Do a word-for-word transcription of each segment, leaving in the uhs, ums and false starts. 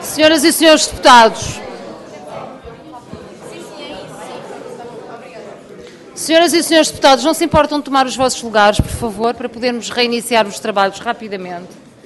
Senhoras e senhores deputados, senhoras e senhores deputados, não se importam de tomar os vossos lugares, por favor, para podermos reiniciar os trabalhos rapidamente.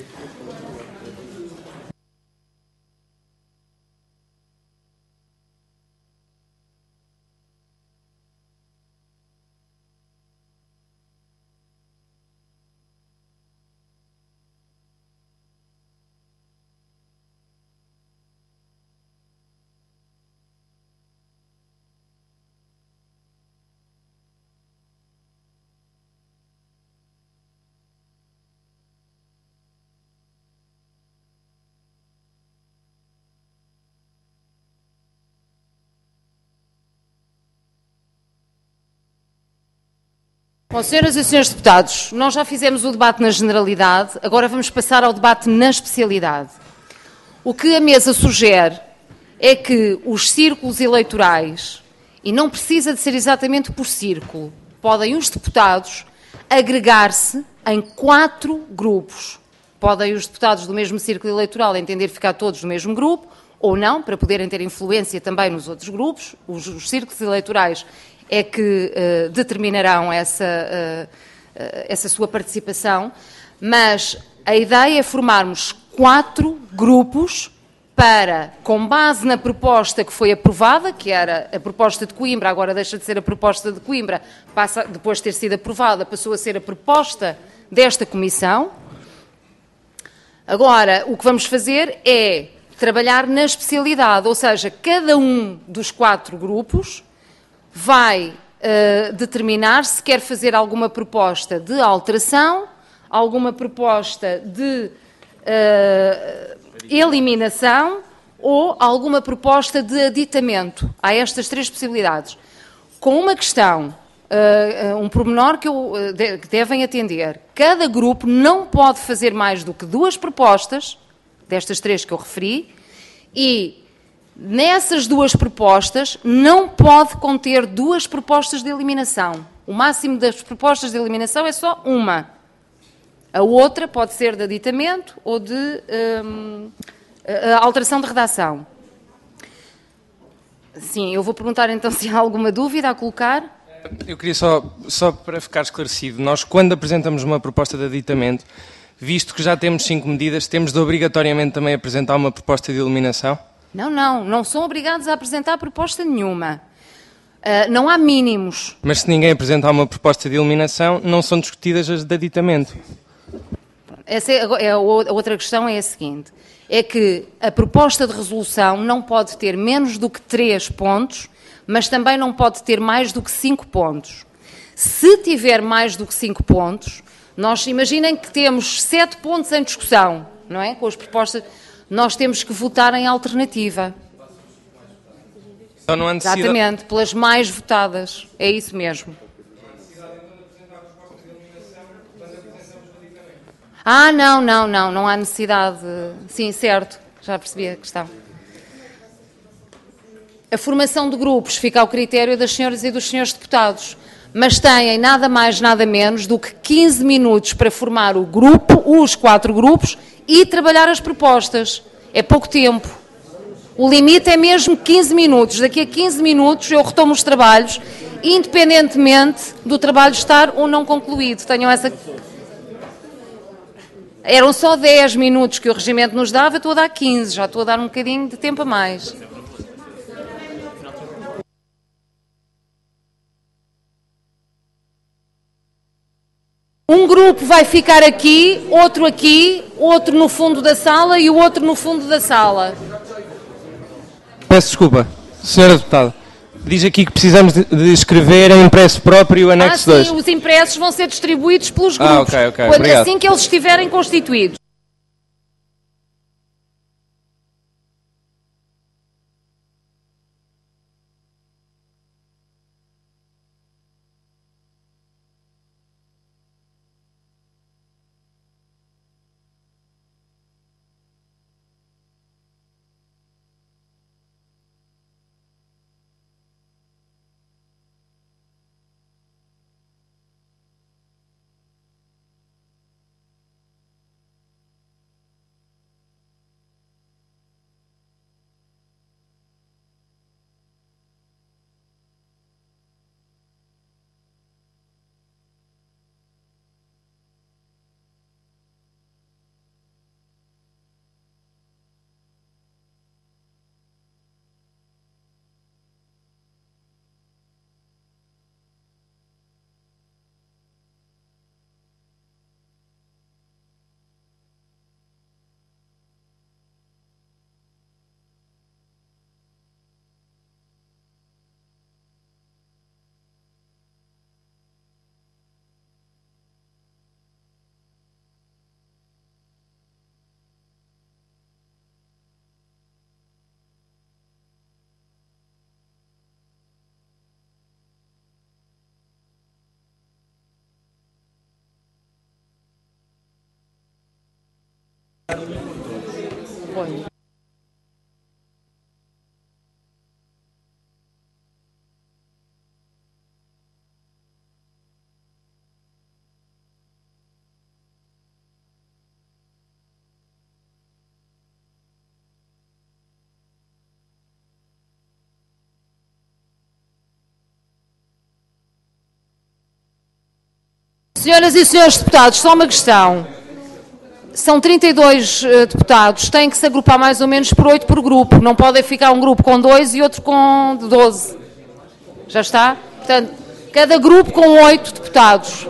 Bom, senhoras e senhores deputados, nós já fizemos o debate na generalidade, agora vamos passar ao debate na especialidade. O que a mesa sugere é que os círculos eleitorais, e não precisa de ser exatamente por círculo, podem os deputados agregar-se em quatro grupos. Podem os deputados do mesmo círculo eleitoral entender ficar todos no mesmo grupo, ou não, para poderem ter influência também nos outros grupos. Os, os círculos eleitorais é que uh, determinarão essa, uh, uh, essa sua participação, mas a ideia é formarmos quatro grupos para, com base na proposta que foi aprovada, que era a proposta de Coimbra, agora deixa de ser a proposta de Coimbra, passa, depois de ter sido aprovada, passou a ser a proposta desta Comissão. Agora, o que vamos fazer é trabalhar na especialidade, ou seja, cada um dos quatro grupos vai uh, determinar se quer fazer alguma proposta de alteração, alguma proposta de uh, eliminação ou alguma proposta de aditamento. Há estas três possibilidades. Com uma questão, uh, um pormenor que, eu, uh, de, que devem atender. Cada grupo não pode fazer mais do que duas propostas, destas três que eu referi, e nessas duas propostas, não pode conter duas propostas de eliminação. O máximo das propostas de eliminação é só uma. A outra pode ser de aditamento ou de hum, alteração de redação. Sim, eu vou perguntar então se há alguma dúvida a colocar. Eu queria só, só para ficar esclarecido, nós quando apresentamos uma proposta de aditamento, visto que já temos cinco medidas, temos de obrigatoriamente também apresentar uma proposta de eliminação? Não, não, não são obrigados a apresentar proposta nenhuma. Uh, não há mínimos. Mas se ninguém apresentar uma proposta de eliminação, não são discutidas as de aditamento. Essa é, é, a outra questão é a seguinte, é que a proposta de resolução não pode ter menos do que três pontos, mas também não pode ter mais do que cinco pontos. Se tiver mais do que cinco pontos, nós imaginem que temos sete pontos em discussão, não é? Com as propostas, nós temos que votar em alternativa. Então não há necessidade... Exatamente, pelas mais votadas. É isso mesmo. Ah, não, não, não, não há necessidade. Sim, certo, já percebi a questão. A formação de grupos fica ao critério das senhoras e dos senhores deputados, mas têm nada mais, nada menos do que quinze minutos para formar o grupo, os quatro grupos, e trabalhar as propostas. É pouco tempo. O limite é mesmo quinze minutos. Daqui a quinze minutos eu retomo os trabalhos, independentemente do trabalho estar ou não concluído. Tenham essa... Eram só dez minutos que o regimento nos dava, eu estou a dar quinze, já estou a dar um bocadinho de tempo a mais. Um grupo vai ficar aqui, outro aqui, outro no fundo da sala e o outro no fundo da sala. Peço desculpa, senhora deputada. Diz aqui que precisamos de, de escrever em impresso próprio o anexo ah, dois. Sim, os impressos vão ser distribuídos pelos grupos, ah, okay, okay. quando, Obrigado. assim que eles estiverem constituídos. Foi. Senhoras e senhores deputados, só uma questão. São trinta e dois uh, deputados, têm que se agrupar mais ou menos por oito por grupo. Não podem ficar um grupo com dois e outro com doze. Já está? Portanto, cada grupo com oito deputados.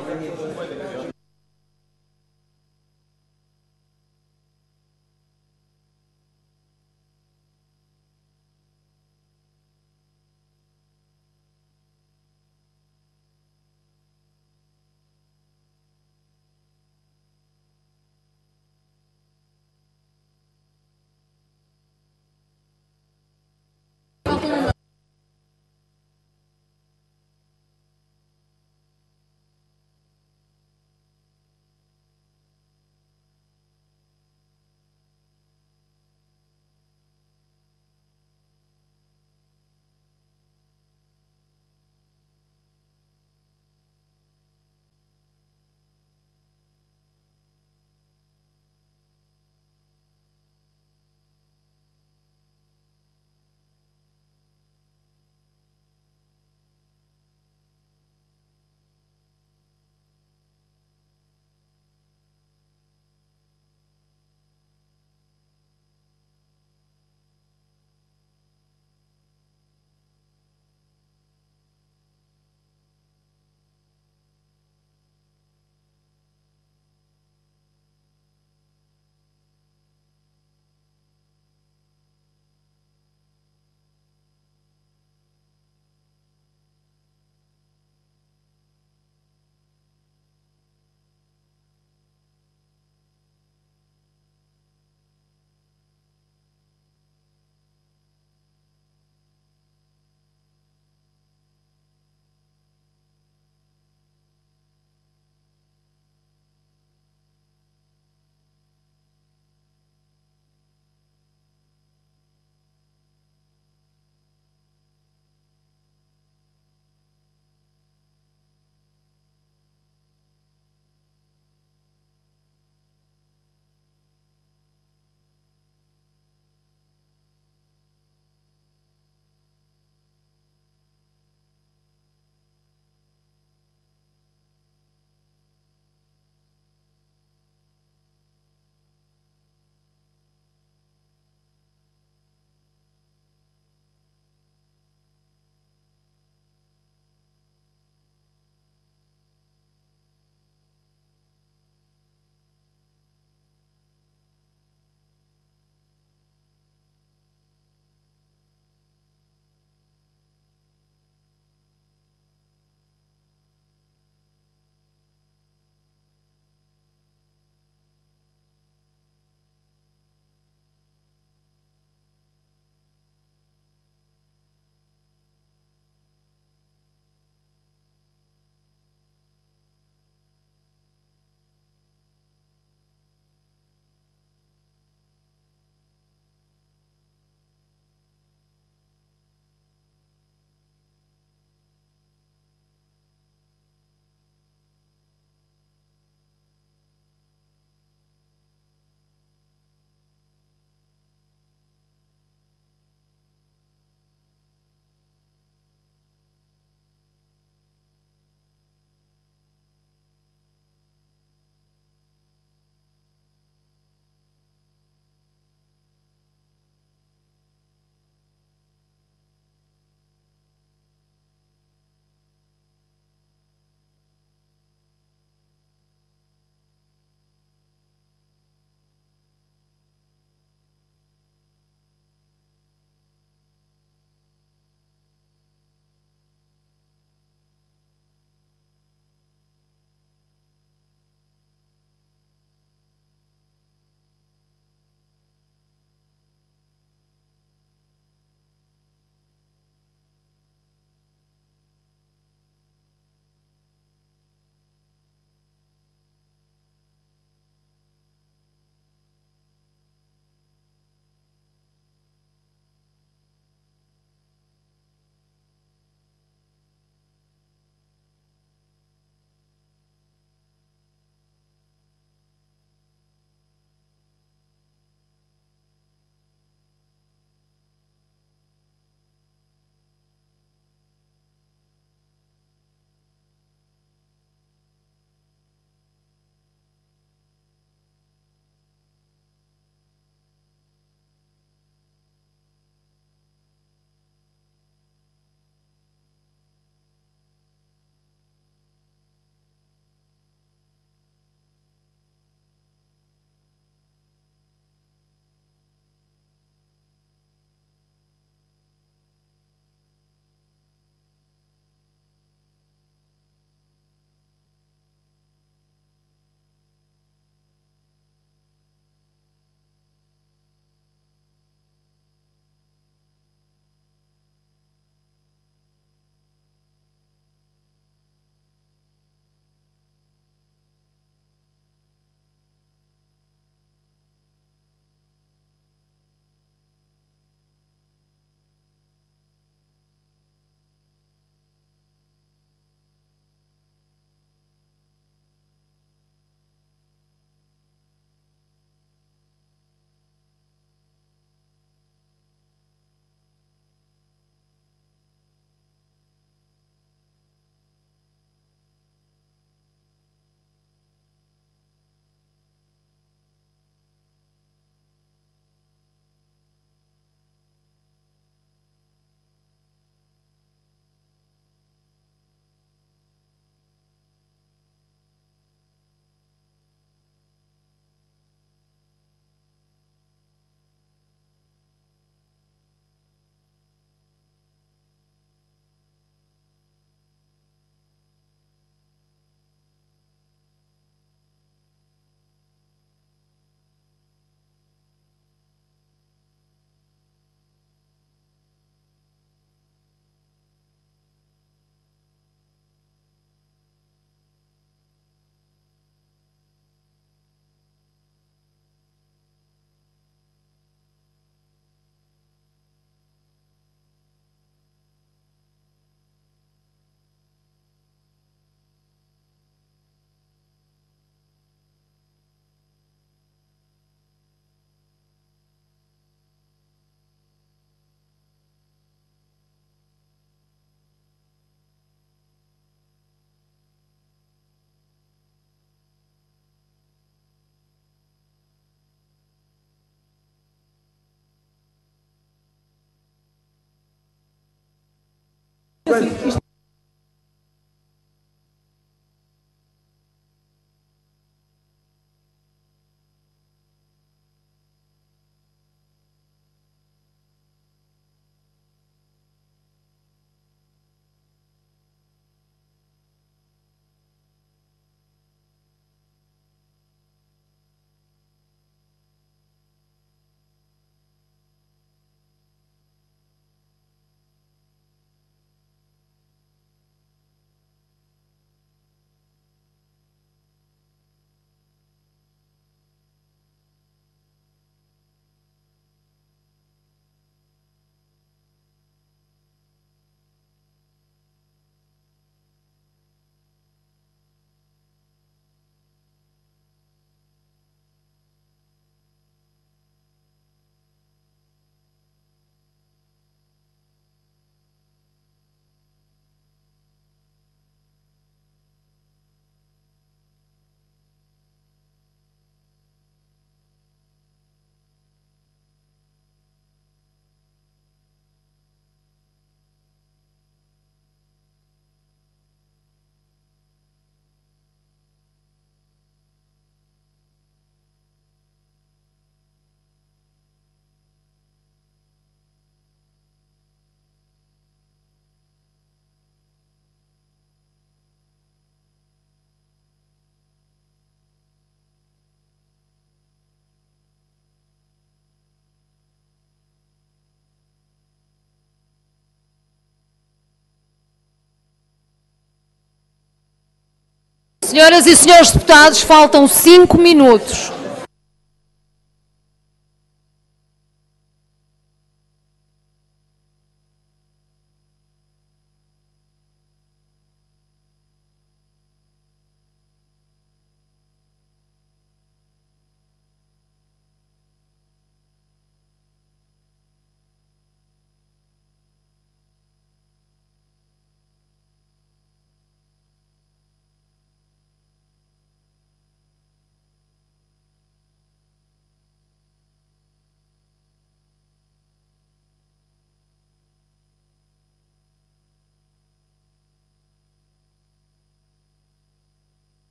Senhoras e senhores deputados, faltam cinco minutos.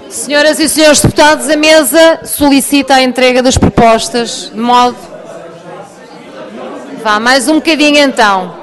Senhoras e senhores deputados, a mesa solicita a entrega das propostas, de modo... Vá, mais um bocadinho então.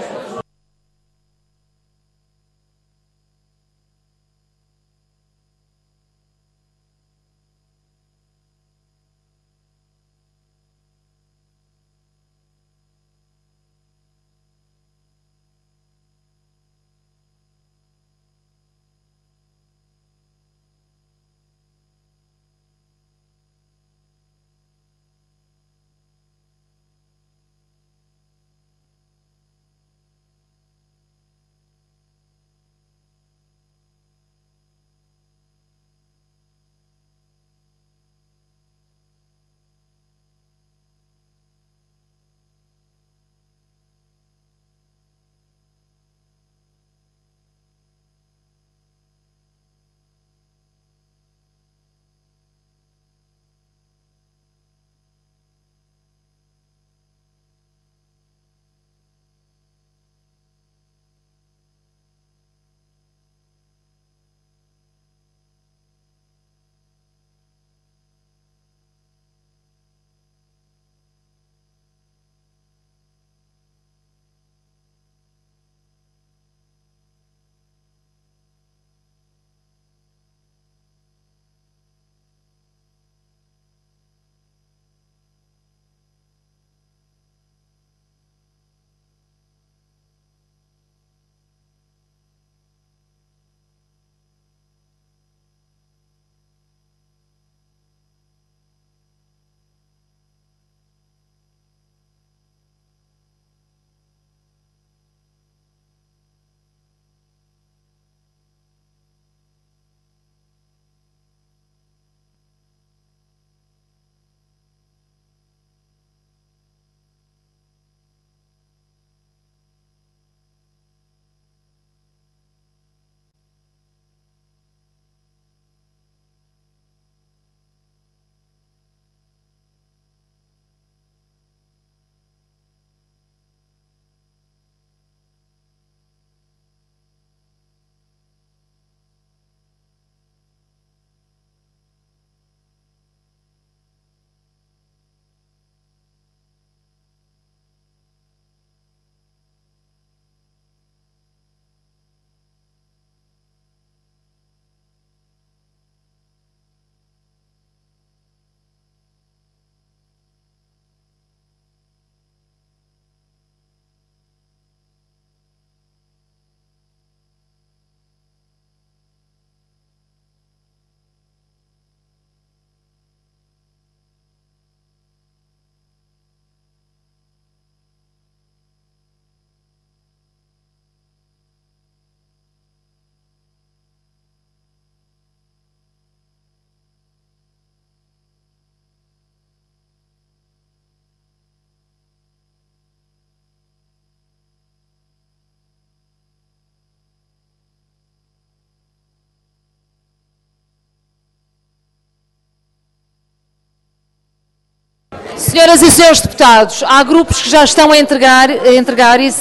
Senhoras e senhores deputados, há grupos que já estão a entregar, a entregar e uh,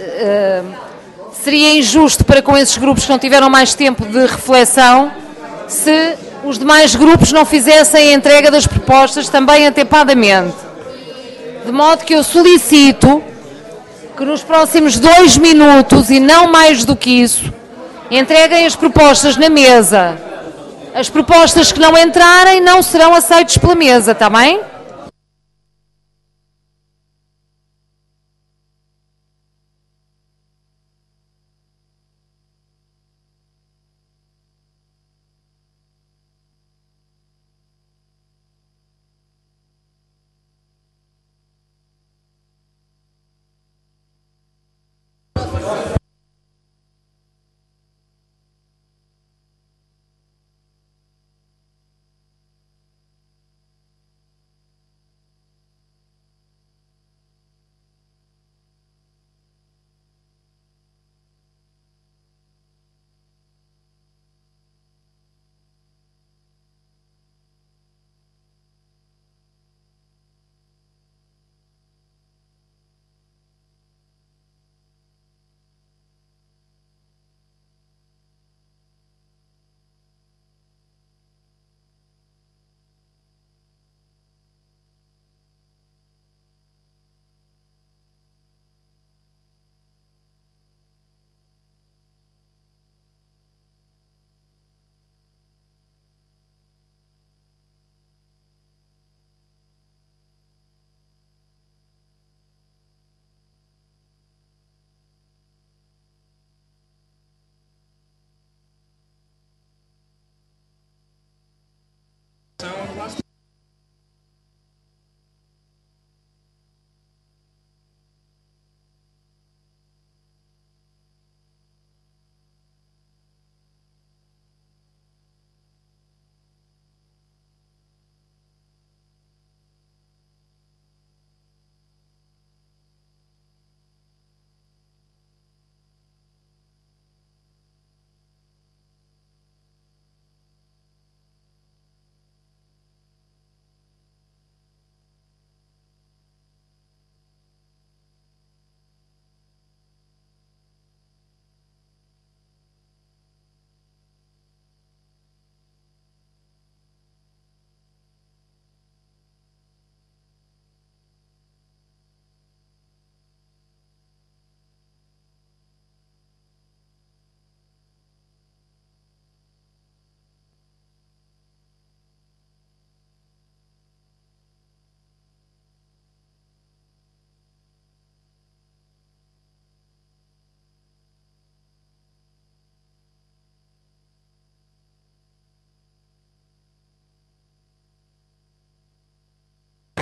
uh, seria injusto para com esses grupos que não tiveram mais tempo de reflexão se os demais grupos não fizessem a entrega das propostas também atempadamente. De modo que eu solicito que nos próximos dois minutos, e não mais do que isso, entreguem as propostas na mesa. As propostas que não entrarem não serão aceitas pela mesa, está bem?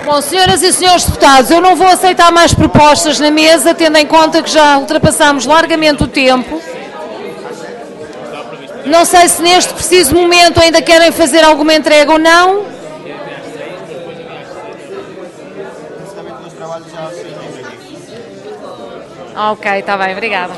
Bom, senhoras e senhores deputados, eu não vou aceitar mais propostas na mesa, tendo em conta que já ultrapassámos largamente o tempo. Não sei se neste preciso momento ainda querem fazer alguma entrega ou não. Ok, está bem, obrigada.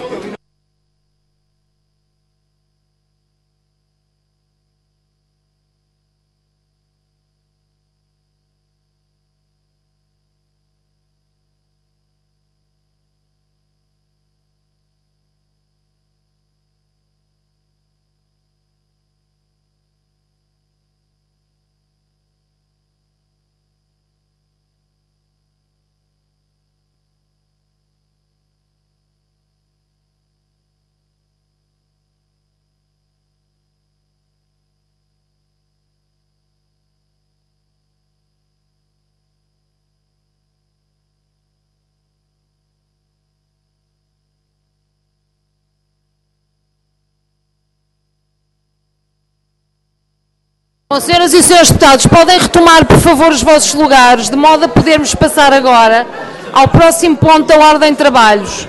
Bom, senhoras e senhores deputados, podem retomar, por favor, os vossos lugares, de modo a podermos passar agora ao próximo ponto da ordem de trabalhos.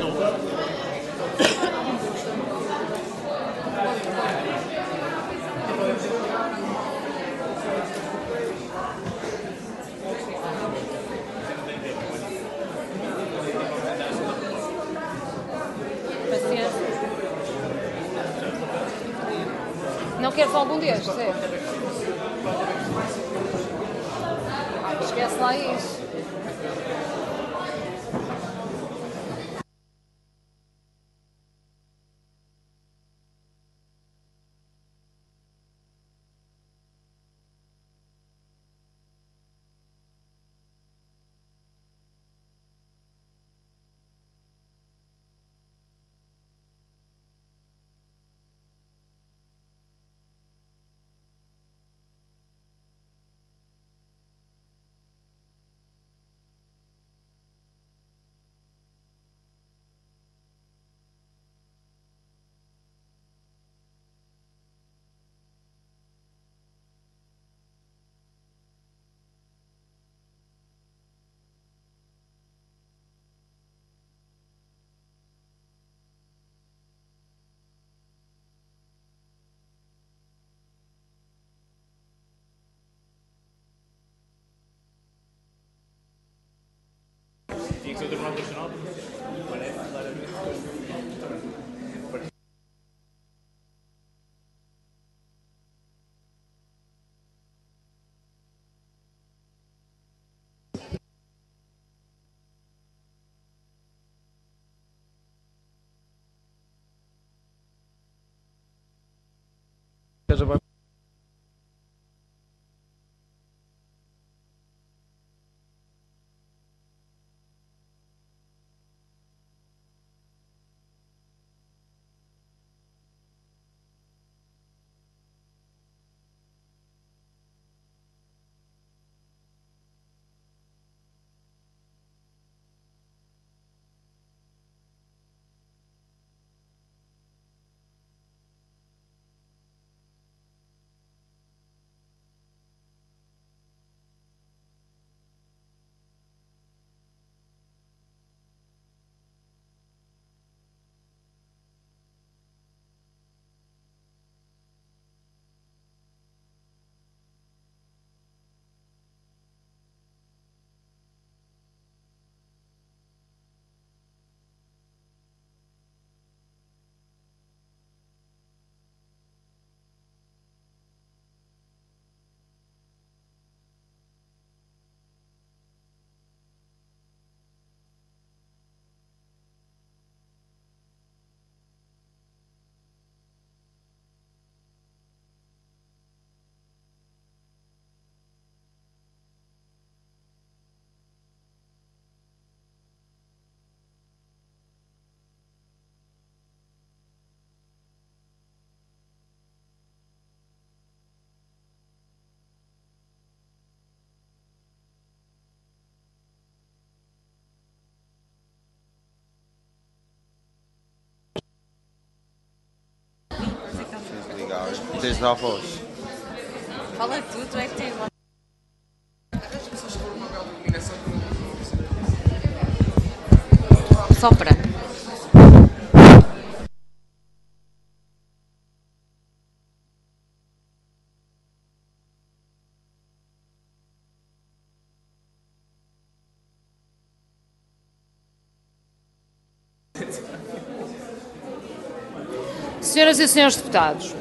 Não queres algum destes, é? Esquece lá isso. Desde a voz. Fala tu, tu é que tens voz. Sopra. Senhoras e senhores deputados,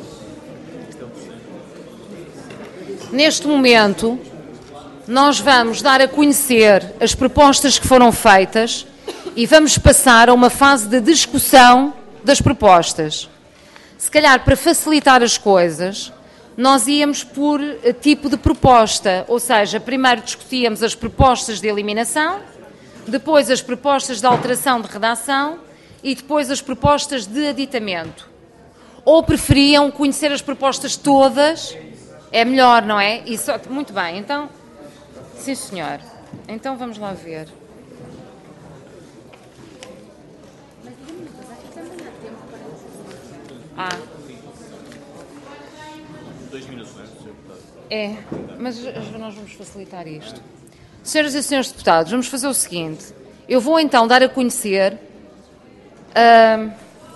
neste momento nós vamos dar a conhecer as propostas que foram feitas e vamos passar a uma fase de discussão das propostas. Se calhar, para facilitar as coisas, nós íamos por tipo de proposta, ou seja, primeiro discutíamos as propostas de eliminação, depois as propostas de alteração de redação e depois as propostas de aditamento. Ou preferiam conhecer as propostas todas? É melhor, não é? E só... Muito bem, então... Sim, senhor. Então vamos lá ver. Ah. Dois minutos, não é? É, mas nós vamos facilitar isto. Senhoras e senhores deputados, vamos fazer o seguinte. Eu vou então dar a conhecer... Uh,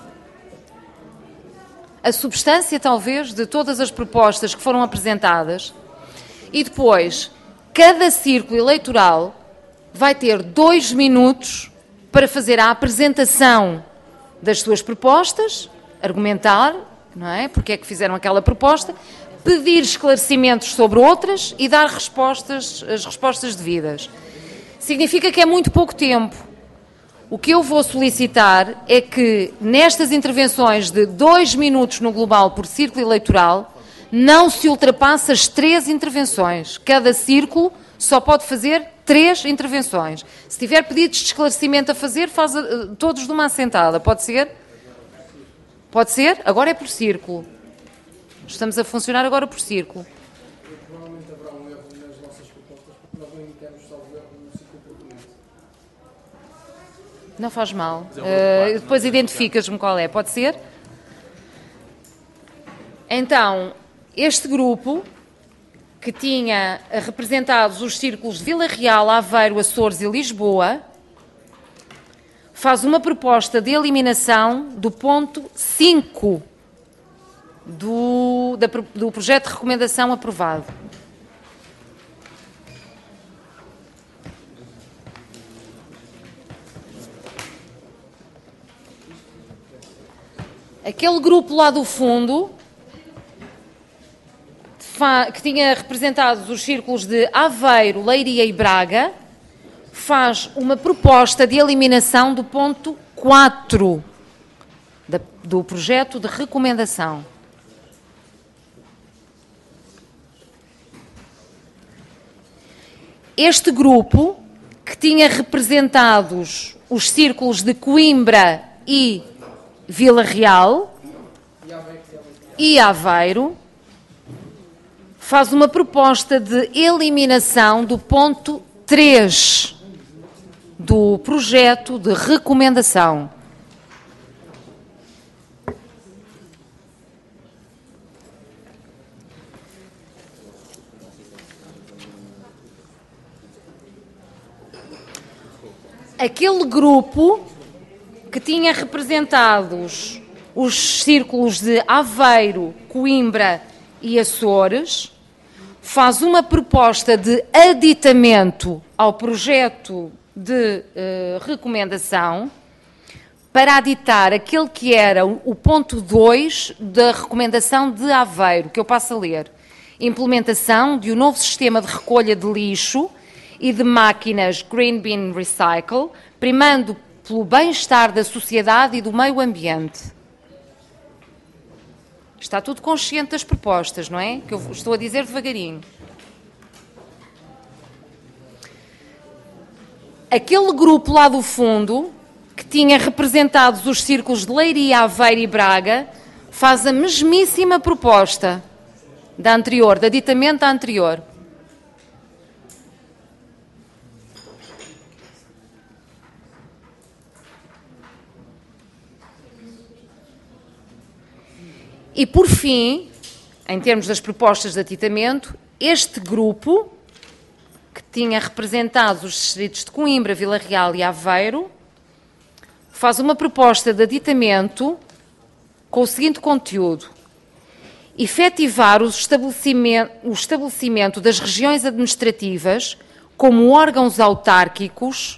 a substância, talvez, de todas as propostas que foram apresentadas e depois, cada círculo eleitoral vai ter dois minutos para fazer a apresentação das suas propostas, argumentar, não é? Porque é que fizeram aquela proposta, pedir esclarecimentos sobre outras e dar respostas, as respostas devidas. Significa que é muito pouco tempo. O que eu vou solicitar é que, nestas intervenções de dois minutos no global por círculo eleitoral, não se ultrapasse as três intervenções. Cada círculo só pode fazer três intervenções. Se tiver pedidos de esclarecimento a fazer, faz uh, todos de uma assentada. Pode ser? Pode ser? Agora é por círculo. Estamos a funcionar agora por círculo. Provavelmente haverá um erro nas nossas propostas, porque nós não indicamos só o erro no ciclo proponente. Não faz mal. Uh, depois identificas-me qual é. Pode ser? Então, este grupo, que tinha representados os círculos de Vila Real, Aveiro, Açores e Lisboa, faz uma proposta de eliminação do ponto cinco do, da, do projeto de recomendação aprovado. Aquele grupo lá do fundo, que tinha representados os círculos de Aveiro, Leiria e Braga, faz uma proposta de eliminação do ponto quatro do projeto de recomendação. Este grupo, que tinha representados os círculos de Coimbra e Vila Real e Aveiro, faz uma proposta de eliminação do ponto três do projeto de recomendação. Aquele grupo que tinha representados os círculos de Aveiro, Coimbra e Açores, faz uma proposta de aditamento ao projeto de uh, recomendação para aditar aquele que era o ponto dois da recomendação de Aveiro, que eu passo a ler. Implementação de um novo sistema de recolha de lixo e de máquinas Green Bin Recycle, primando pelo bem-estar da sociedade e do meio ambiente. Está tudo consciente das propostas, não é? Que eu estou a dizer devagarinho. Aquele grupo lá do fundo, que tinha representados os círculos de Leiria, Aveiro e Braga, faz a mesmíssima proposta da anterior, da aditamento da anterior. E, por fim, em termos das propostas de aditamento, este grupo, que tinha representados os distritos de Coimbra, Vila Real e Aveiro, faz uma proposta de aditamento com o seguinte conteúdo: efetivar o estabelecimento, o estabelecimento das regiões administrativas como órgãos autárquicos,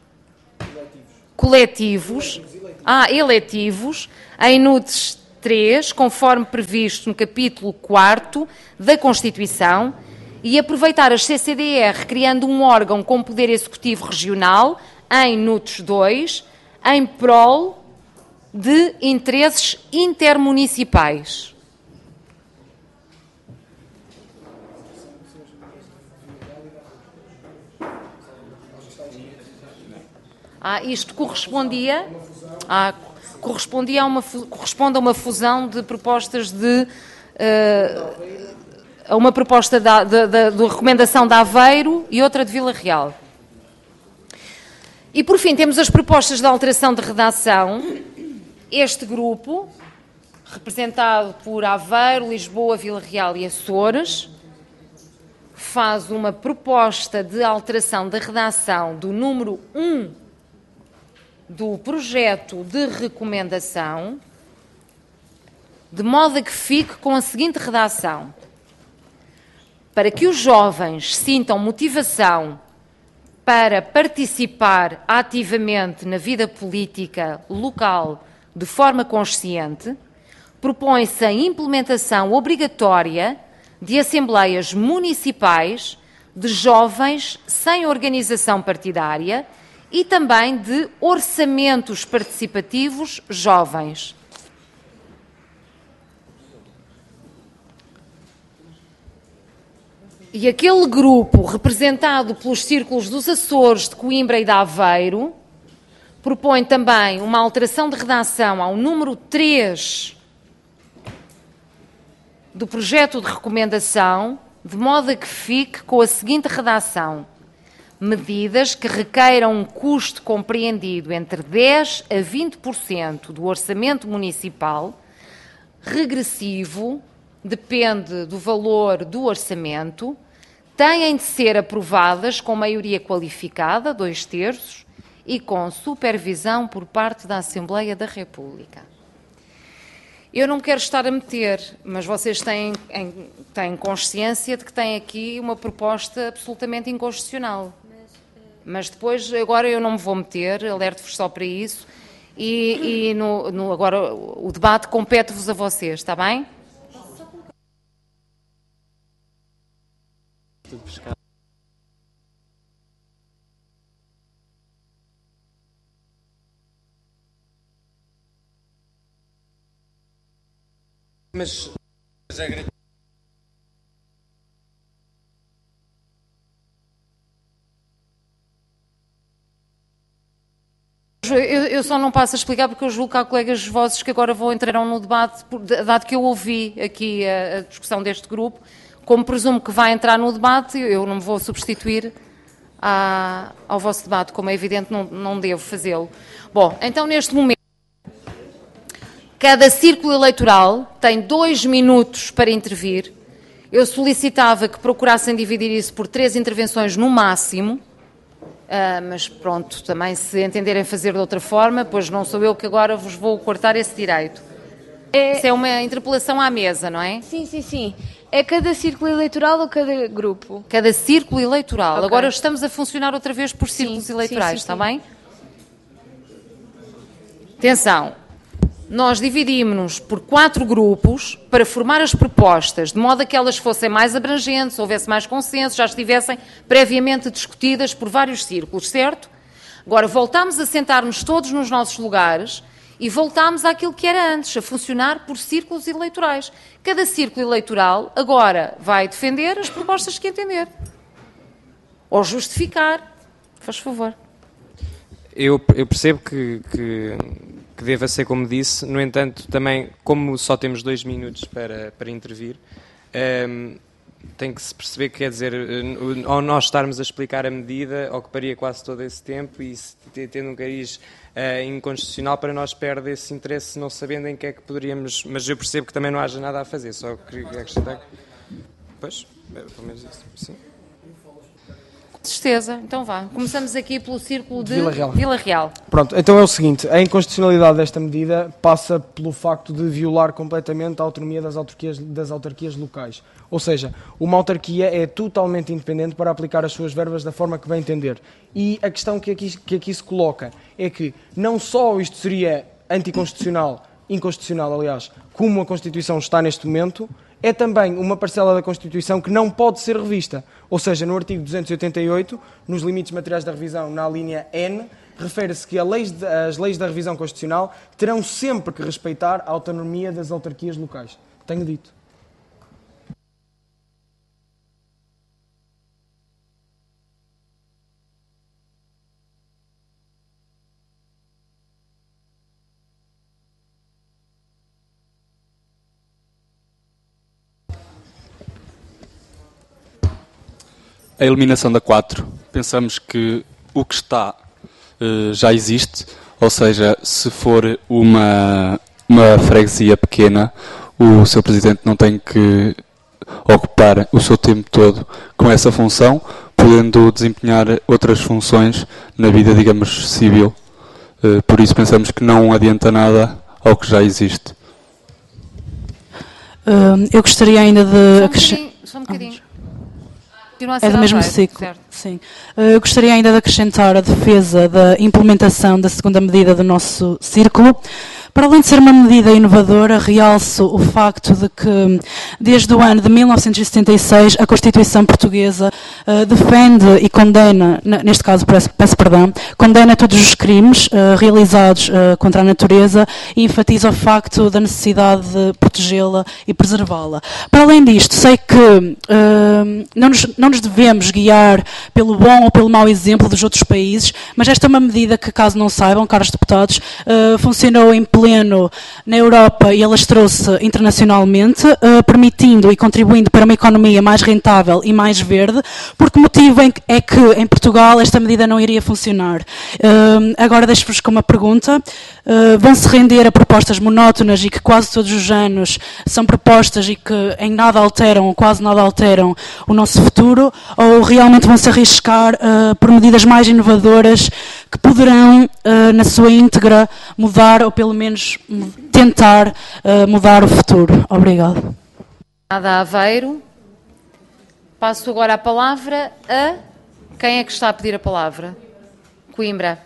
coletivos, ah, eletivos, em N U D S três, conforme previsto no capítulo quarto da Constituição, e aproveitar as C C D R, criando um órgão com poder executivo regional, em N U D S dois, em prol de interesses intermunicipais. Ah, isto correspondia, ah, correspondia a uma, corresponde a uma fusão de propostas de, uh, a uma proposta da, da, da, da recomendação de Aveiro e outra de Vila Real. E por fim temos as propostas de alteração de redação. Este grupo, representado por Aveiro, Lisboa, Vila Real e Açores, faz uma proposta de alteração da redação do número um do projeto de recomendação, de modo a que fique com a seguinte redação: para que os jovens sintam motivação para participar ativamente na vida política local de forma consciente, propõe-se a implementação obrigatória de assembleias municipais de jovens sem organização partidária e também de orçamentos participativos jovens. E aquele grupo, representado pelos círculos dos Açores, de Coimbra e de Aveiro, propõe também uma alteração de redação ao número três do projeto de recomendação, de modo a que fique com a seguinte redação: medidas que requeiram um custo compreendido entre dez a vinte por cento do orçamento municipal, regressivo, depende do valor do orçamento, têm de ser aprovadas com maioria qualificada, dois terços, e com supervisão por parte da Assembleia da República. Eu não quero estar a meter, mas vocês têm, têm consciência de que têm aqui uma proposta absolutamente inconstitucional. Mas depois, agora eu não me vou meter, alerto-vos só para isso, e, e no, no, agora o debate compete-vos a vocês, está bem? Mas... Eu, eu só não passo a explicar porque eu julgo que há colegas vossos que agora vão entrarão no debate, dado que eu ouvi aqui a, a discussão deste grupo, como presumo que vai entrar no debate, eu não me vou substituir à, ao vosso debate, como é evidente não, não devo fazê-lo. Bom, então neste momento, cada círculo eleitoral tem dois minutos para intervir. Eu solicitava que procurassem dividir isso por três intervenções no máximo. Uh, mas pronto, também se entenderem fazer de outra forma, pois não sou eu que agora vos vou cortar esse direito. É... Isso é uma interpelação à mesa, não é? Sim, sim, sim. É cada círculo eleitoral ou cada grupo? Cada círculo eleitoral. Okay. Agora estamos a funcionar outra vez por círculos sim, eleitorais, sim, sim, está sim. bem? Atenção. Nós dividimos-nos por quatro grupos para formar as propostas, de modo a que elas fossem mais abrangentes, houvesse mais consenso, já estivessem previamente discutidas por vários círculos, certo? Agora voltamos a sentar-nos todos nos nossos lugares e voltamos àquilo que era antes, a funcionar por círculos eleitorais. Cada círculo eleitoral agora vai defender as propostas que entender. Ou justificar. Faz favor. Eu, eu percebo que... que... que deva ser como disse, no entanto, também, como só temos dois minutos para, para intervir, um, tem que se perceber que, quer dizer, ao nós estarmos a explicar a medida, ocuparia quase todo esse tempo e, se, tendo um cariz uh, inconstitucional, para nós perde esse interesse, não sabendo em que é que poderíamos... Mas eu percebo que também não haja nada a fazer, só queria acrescentar... Pois, pelo menos isso, sim. Certeza, então vá. Começamos aqui pelo círculo de Vila Real. Vila Real. Pronto, então é o seguinte, a inconstitucionalidade desta medida passa pelo facto de violar completamente a autonomia das autarquias, das autarquias locais. Ou seja, uma autarquia é totalmente independente para aplicar as suas verbas da forma que bem entender. E a questão que aqui, que aqui se coloca é que não só isto seria anticonstitucional, inconstitucional, aliás, como a Constituição está neste momento, é também uma parcela da Constituição que não pode ser revista. Ou seja, no artigo duzentos e oitenta e oito, nos limites materiais da revisão, na linha N, refere-se que a leis de, as leis da revisão constitucional terão sempre que respeitar a autonomia das autarquias locais. Tenho dito. A eliminação da quatro, pensamos que o que está uh, já existe, ou seja, se for uma, uma freguesia pequena, o seu presidente não tem que ocupar o seu tempo todo com essa função, podendo desempenhar outras funções na vida, digamos, civil. Uh, por isso pensamos que não adianta nada ao que já existe. Uh, eu gostaria ainda de acrescentar... Só um bocadinho. É do mesmo ciclo, certo. Sim. Eu gostaria ainda de acrescentar a defesa da implementação da segunda medida do nosso círculo. Para além de ser uma medida inovadora, realço o facto de que, desde o ano de mil novecentos e setenta e seis, a Constituição Portuguesa uh, defende e condena, neste caso, peço, peço perdão, condena todos os crimes uh, realizados uh, contra a natureza e enfatiza o facto da necessidade de protegê-la e preservá-la. Para além disto, sei que uh, não, nos, não nos devemos guiar pelo bom ou pelo mau exemplo dos outros países, mas esta é uma medida que, caso não saibam, caros deputados, uh, funcionou em pleno na Europa e alastrou-se internacionalmente, uh, permitindo e contribuindo para uma economia mais rentável e mais verde, porque o motivo é que em Portugal esta medida não iria funcionar. Uh, agora deixo-vos com uma pergunta. Uh, vão-se render a propostas monótonas e que quase todos os anos são propostas e que em nada alteram, ou quase nada alteram o nosso futuro, ou realmente vão-se arriscar uh, por medidas mais inovadoras que poderão, uh, na sua íntegra, mudar ou pelo menos tentar uh, mudar o futuro. Obrigado. Nada Aveiro. Passo agora a palavra a... Quem é que está a pedir a palavra? Coimbra.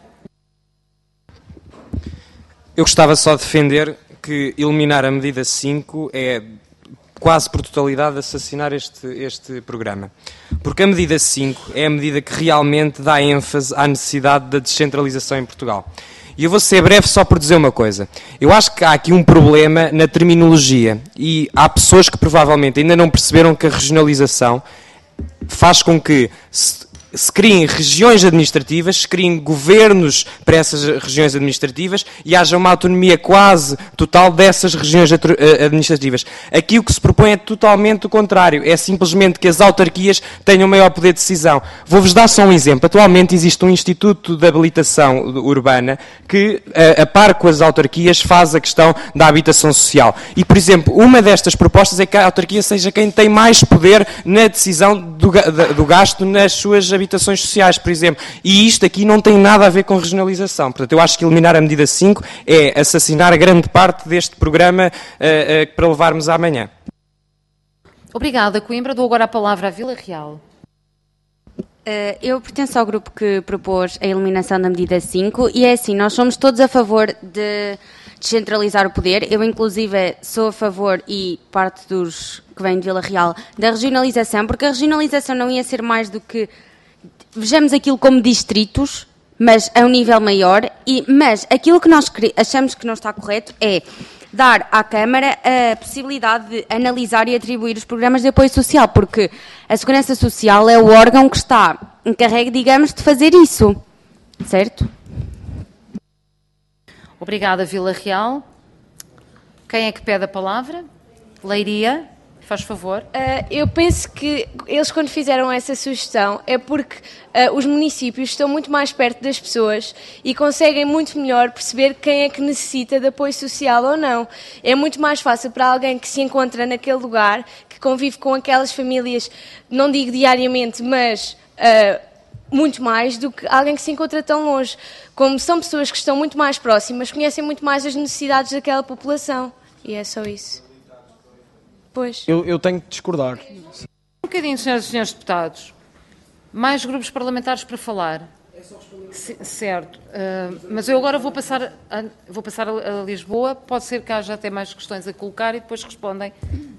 Eu gostava só de defender que eliminar a medida cinco é quase por totalidade assassinar este, este programa. Porque a medida cinco é a medida que realmente dá ênfase à necessidade da descentralização em Portugal. E eu vou ser breve só por dizer uma coisa. Eu acho que há aqui um problema na terminologia e há pessoas que provavelmente ainda não perceberam que a regionalização faz com que se, se criem regiões administrativas, se criem governos para essas regiões administrativas e haja uma autonomia quase total dessas regiões administrativas. Aqui o que se propõe é totalmente o contrário. É simplesmente que as autarquias tenham maior poder de decisão. Vou-vos dar só um exemplo. Atualmente existe um Instituto de Habilitação Urbana que, a, a par com as autarquias, faz a questão da habitação social. E, por exemplo, uma destas propostas é que a autarquia seja quem tem mais poder na decisão do, do gasto nas suas habitações sociais, por exemplo. E isto aqui não tem nada a ver com regionalização. Portanto, eu acho que eliminar a medida cinco é assassinar grande parte deste programa uh, uh, para levarmos amanhã. Obrigada, Coimbra. Dou agora a palavra à Vila Real. Uh, eu pertenço ao grupo que propôs a eliminação da medida cinco e é assim, nós somos todos a favor de descentralizar o poder. Eu, inclusive, sou a favor, e parte dos que vêm de Vila Real, da regionalização, porque a regionalização não ia ser mais do que vejamos aquilo como distritos, mas a um nível maior, e, mas aquilo que nós achamos que não está correto é dar à Câmara a possibilidade de analisar e atribuir os programas de apoio social, porque a Segurança Social é o órgão que está encarregue, digamos, de fazer isso. Certo? Obrigada, Vila Real. Quem é que pede a palavra? Leiria. Faz favor. Uh, eu penso que eles, quando fizeram essa sugestão, é porque uh, os municípios estão muito mais perto das pessoas e conseguem muito melhor perceber quem é que necessita de apoio social ou não. É muito mais fácil para alguém que se encontra naquele lugar, que convive com aquelas famílias, não digo diariamente, mas uh, muito mais do que alguém que se encontra tão longe. Como são pessoas que estão muito mais próximas, conhecem muito mais as necessidades daquela população. E é só isso. Pois. Eu, eu tenho que discordar. Um bocadinho, senhoras e senhores deputados. Mais grupos parlamentares para falar. C- certo. Uh, mas eu agora vou passar, a, vou passar a, a Lisboa. Pode ser que haja até mais questões a colocar e depois respondem.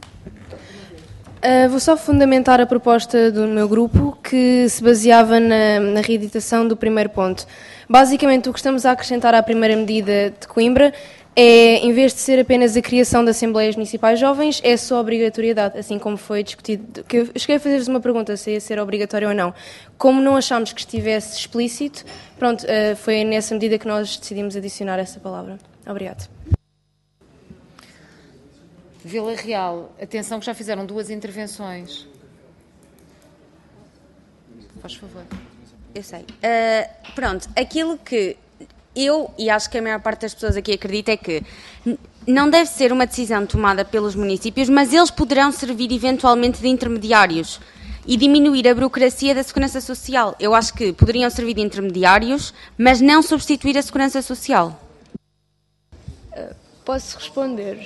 Uh, vou só fundamentar a proposta do meu grupo, que se baseava na, na reeditação do primeiro ponto. Basicamente, o que estamos a acrescentar à primeira medida de Coimbra é, em vez de ser apenas a criação de Assembleias Municipais Jovens, é só obrigatoriedade, assim como foi discutido. Que eu cheguei a fazer-vos uma pergunta se ia ser obrigatório ou não. Como não achámos que estivesse explícito, pronto, uh, foi nessa medida que nós decidimos adicionar essa palavra. Obrigado. Vila Real, atenção que já fizeram duas intervenções. Faz favor. Eu sei. Uh, pronto, aquilo que eu, e acho que a maior parte das pessoas aqui acredita, é que não deve ser uma decisão tomada pelos municípios, mas eles poderão servir eventualmente de intermediários e diminuir a burocracia da Segurança Social. Eu acho que poderiam servir de intermediários, mas não substituir a Segurança Social. Uh, posso responder?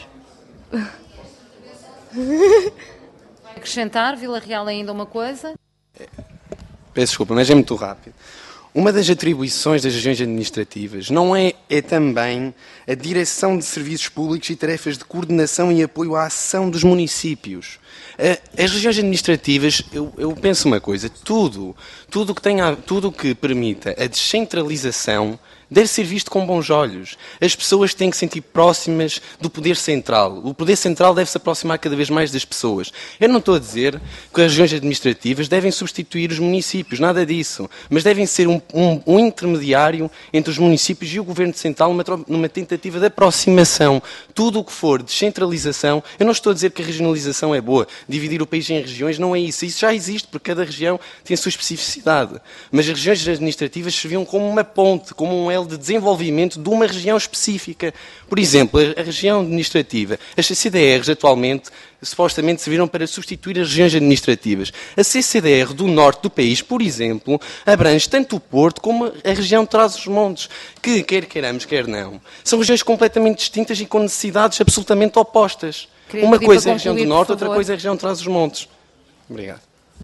Acrescentar, Vila Real, ainda uma coisa? Peço desculpa, mas é muito rápido. Uma das atribuições das regiões administrativas não é, é também a direção de serviços públicos e tarefas de coordenação e apoio à ação dos municípios. As regiões administrativas, eu, eu penso uma coisa, tudo, tudo que tenha, tudo que permita a descentralização deve ser visto com bons olhos. As pessoas têm que se sentir próximas do poder central. O poder central deve se aproximar cada vez mais das pessoas. Eu não estou a dizer que as regiões administrativas devem substituir os municípios, nada disso. Mas devem ser um, um, um intermediário entre os municípios e o governo central numa, numa tentativa de aproximação. Tudo o que for descentralização, eu não estou a dizer que a regionalização é boa. Dividir o país em regiões não é isso. Isso já existe, porque cada região tem a sua especificidade. Mas as regiões administrativas serviam como uma ponte, como um elo de desenvolvimento de uma região específica. Por exemplo, a região administrativa, as C C D Rs atualmente supostamente serviram para substituir as regiões administrativas. A C C D R do norte do país, por exemplo, abrange tanto o Porto como a região de Trás-os-Montes, que, quer queiramos, quer não, são regiões completamente distintas e com necessidades absolutamente opostas. Queria uma coisa é a concluir, região do norte, outra coisa é a região de Trás-os-Montes. Obrigado.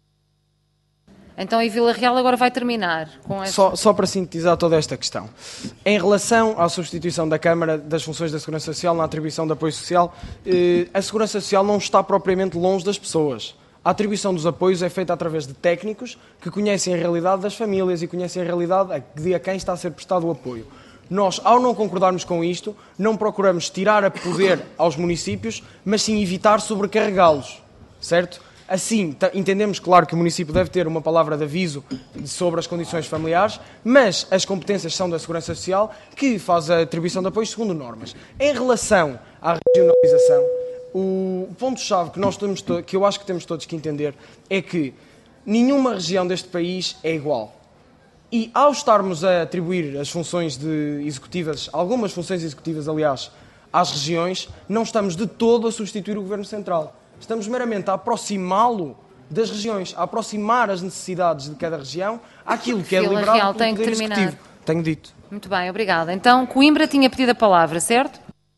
Então, e Vila Real agora vai terminar com essa... Só, só para sintetizar toda esta questão. Em relação à substituição da Câmara das funções da Segurança Social na atribuição de apoio social, eh, a Segurança Social não está propriamente longe das pessoas. A atribuição dos apoios é feita através de técnicos que conhecem a realidade das famílias e conhecem a realidade de a quem está a ser prestado o apoio. Nós, ao não concordarmos com isto, não procuramos tirar a poder aos municípios, mas sim evitar sobrecarregá-los, certo? Assim, entendemos, claro, que o município deve ter uma palavra de aviso sobre as condições familiares, mas as competências são da Segurança Social, que faz a atribuição de apoios segundo normas. Em relação à regionalização, o ponto-chave que, nós temos que eu acho que temos todos que entender é que nenhuma região deste país é igual. E ao estarmos a atribuir as funções de executivas, algumas funções executivas, aliás, às regiões, não estamos de todo a substituir o Governo Central. Estamos meramente a aproximá-lo das regiões, a aproximar as necessidades de cada região àquilo que é Vila deliberado Real pelo tem que Poder terminar. Executivo. Tenho dito. Muito bem, obrigada. Então, Coimbra tinha pedido a palavra, certo?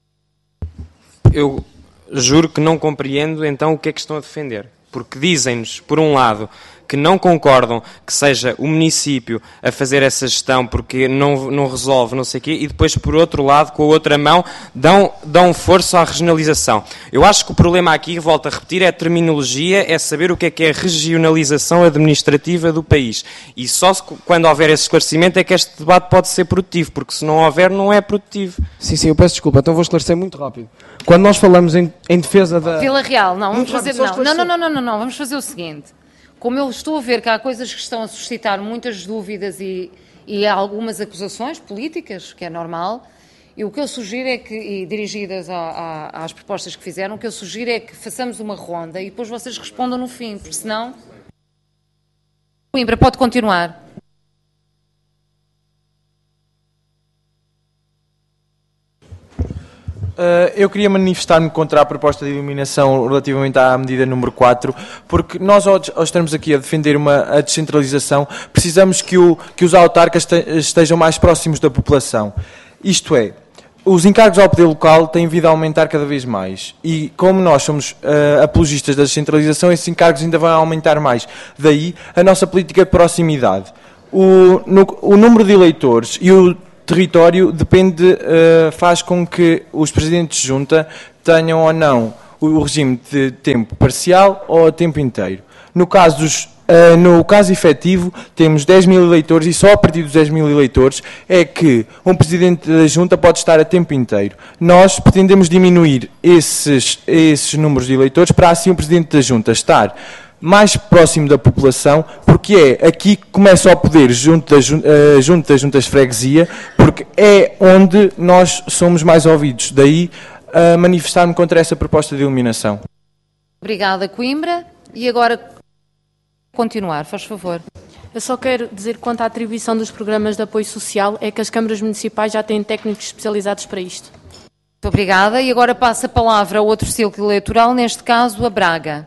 Eu juro que não compreendo então o que é que estão a defender. Porque dizem-nos, por um lado, que não concordam que seja o município a fazer essa gestão porque não, não resolve não sei o quê, e depois, por outro lado, com a outra mão, dão, dão força à regionalização. Eu acho que o problema aqui, volto a repetir, é a terminologia, é saber o que é que é a regionalização administrativa do país. E só se, quando houver esse esclarecimento é que este debate pode ser produtivo, porque se não houver, não é produtivo. Sim, sim, eu peço desculpa, então vou esclarecer muito rápido. Quando nós falamos em, em defesa da... Vila Real, não, vamos Muito fazer... rápido, Não, não, não, não, não, não, vamos fazer o seguinte. Como eu estou a ver que há coisas que estão a suscitar muitas dúvidas e, e algumas acusações políticas, que é normal, e o que eu sugiro é que, e dirigidas a, a, às propostas que fizeram, o que eu sugiro é que façamos uma ronda e depois vocês respondam no fim, porque senão... Coimbra, pode continuar. Uh, eu queria manifestar-me contra a proposta de eliminação relativamente à medida número quatro, porque nós, ao, ao estarmos aqui a defender uma, a descentralização, precisamos que, o, que os autarcas te, estejam mais próximos da população. Isto é, os encargos ao poder local têm vindo a aumentar cada vez mais e, como nós somos uh, apologistas da descentralização, esses encargos ainda vão aumentar mais. Daí a nossa política de proximidade. O, no, o número de eleitores e o território depende, uh, faz com que os presidentes de junta tenham ou não o, o regime de tempo parcial ou a tempo inteiro. No caso, dos, uh, no caso efetivo, temos dez mil eleitores e só a partir dos dez mil eleitores é que um presidente da junta pode estar a tempo inteiro. Nós pretendemos diminuir esses, esses números de eleitores para assim o presidente da junta estar mais próximo da população, porque é aqui que começa o poder junto, da, uh, junto das juntas de freguesia, porque é onde nós somos mais ouvidos. Daí uh, manifestar-me contra essa proposta de eliminação. Obrigada, Coimbra. E agora continuar, faz favor. Eu só quero dizer que quanto à atribuição dos programas de apoio social é que as câmaras municipais já têm técnicos especializados para isto. Muito obrigada. E agora passo a palavra a outro círculo eleitoral, neste caso a Braga.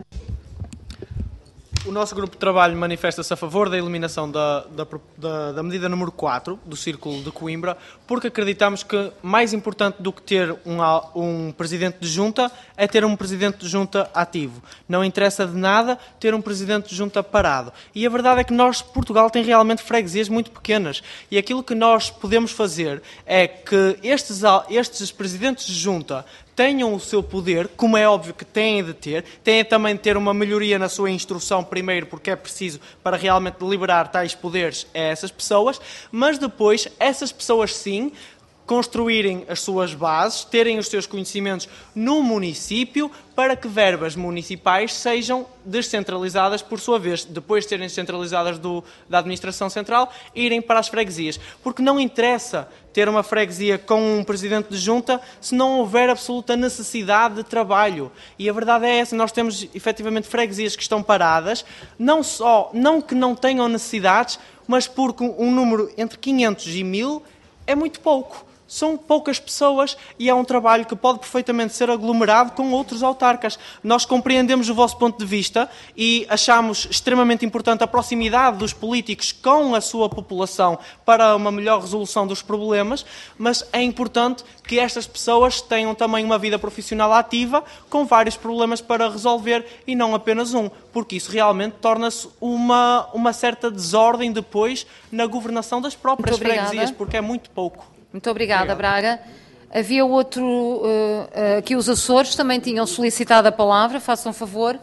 O nosso grupo de trabalho manifesta-se a favor da eliminação da, da, da, da medida número quatro do Círculo de Coimbra, porque acreditamos que mais importante do que ter um, um presidente de junta é ter um presidente de junta ativo. Não interessa de nada ter um presidente de junta parado. E a verdade é que nós, Portugal, tem realmente freguesias muito pequenas. E aquilo que nós podemos fazer é que estes, estes presidentes de junta tenham o seu poder, como é óbvio que têm de ter, têm também de ter uma melhoria na sua instrução primeiro, porque é preciso para realmente liberar tais poderes a essas pessoas, mas depois essas pessoas sim construírem as suas bases, terem os seus conhecimentos no município, para que verbas municipais sejam descentralizadas por sua vez, depois de serem descentralizadas do, da administração central, irem para as freguesias. Porque não interessa ter uma freguesia com um presidente de junta se não houver absoluta necessidade de trabalho. E a verdade é essa, nós temos efetivamente freguesias que estão paradas, não só, não que não tenham necessidades, mas porque um número entre quinhentos e mil é muito pouco. São poucas pessoas e é um trabalho que pode perfeitamente ser aglomerado com outros autarcas. Nós compreendemos o vosso ponto de vista e achamos extremamente importante a proximidade dos políticos com a sua população para uma melhor resolução dos problemas, mas é importante que estas pessoas tenham também uma vida profissional ativa com vários problemas para resolver e não apenas um, porque isso realmente torna-se uma, uma certa desordem depois na governação das próprias freguesias, porque é muito pouco. Muito obrigada, Obrigado. Braga. Havia outro, uh, uh, aqui os Açores também tinham solicitado a palavra, façam favor.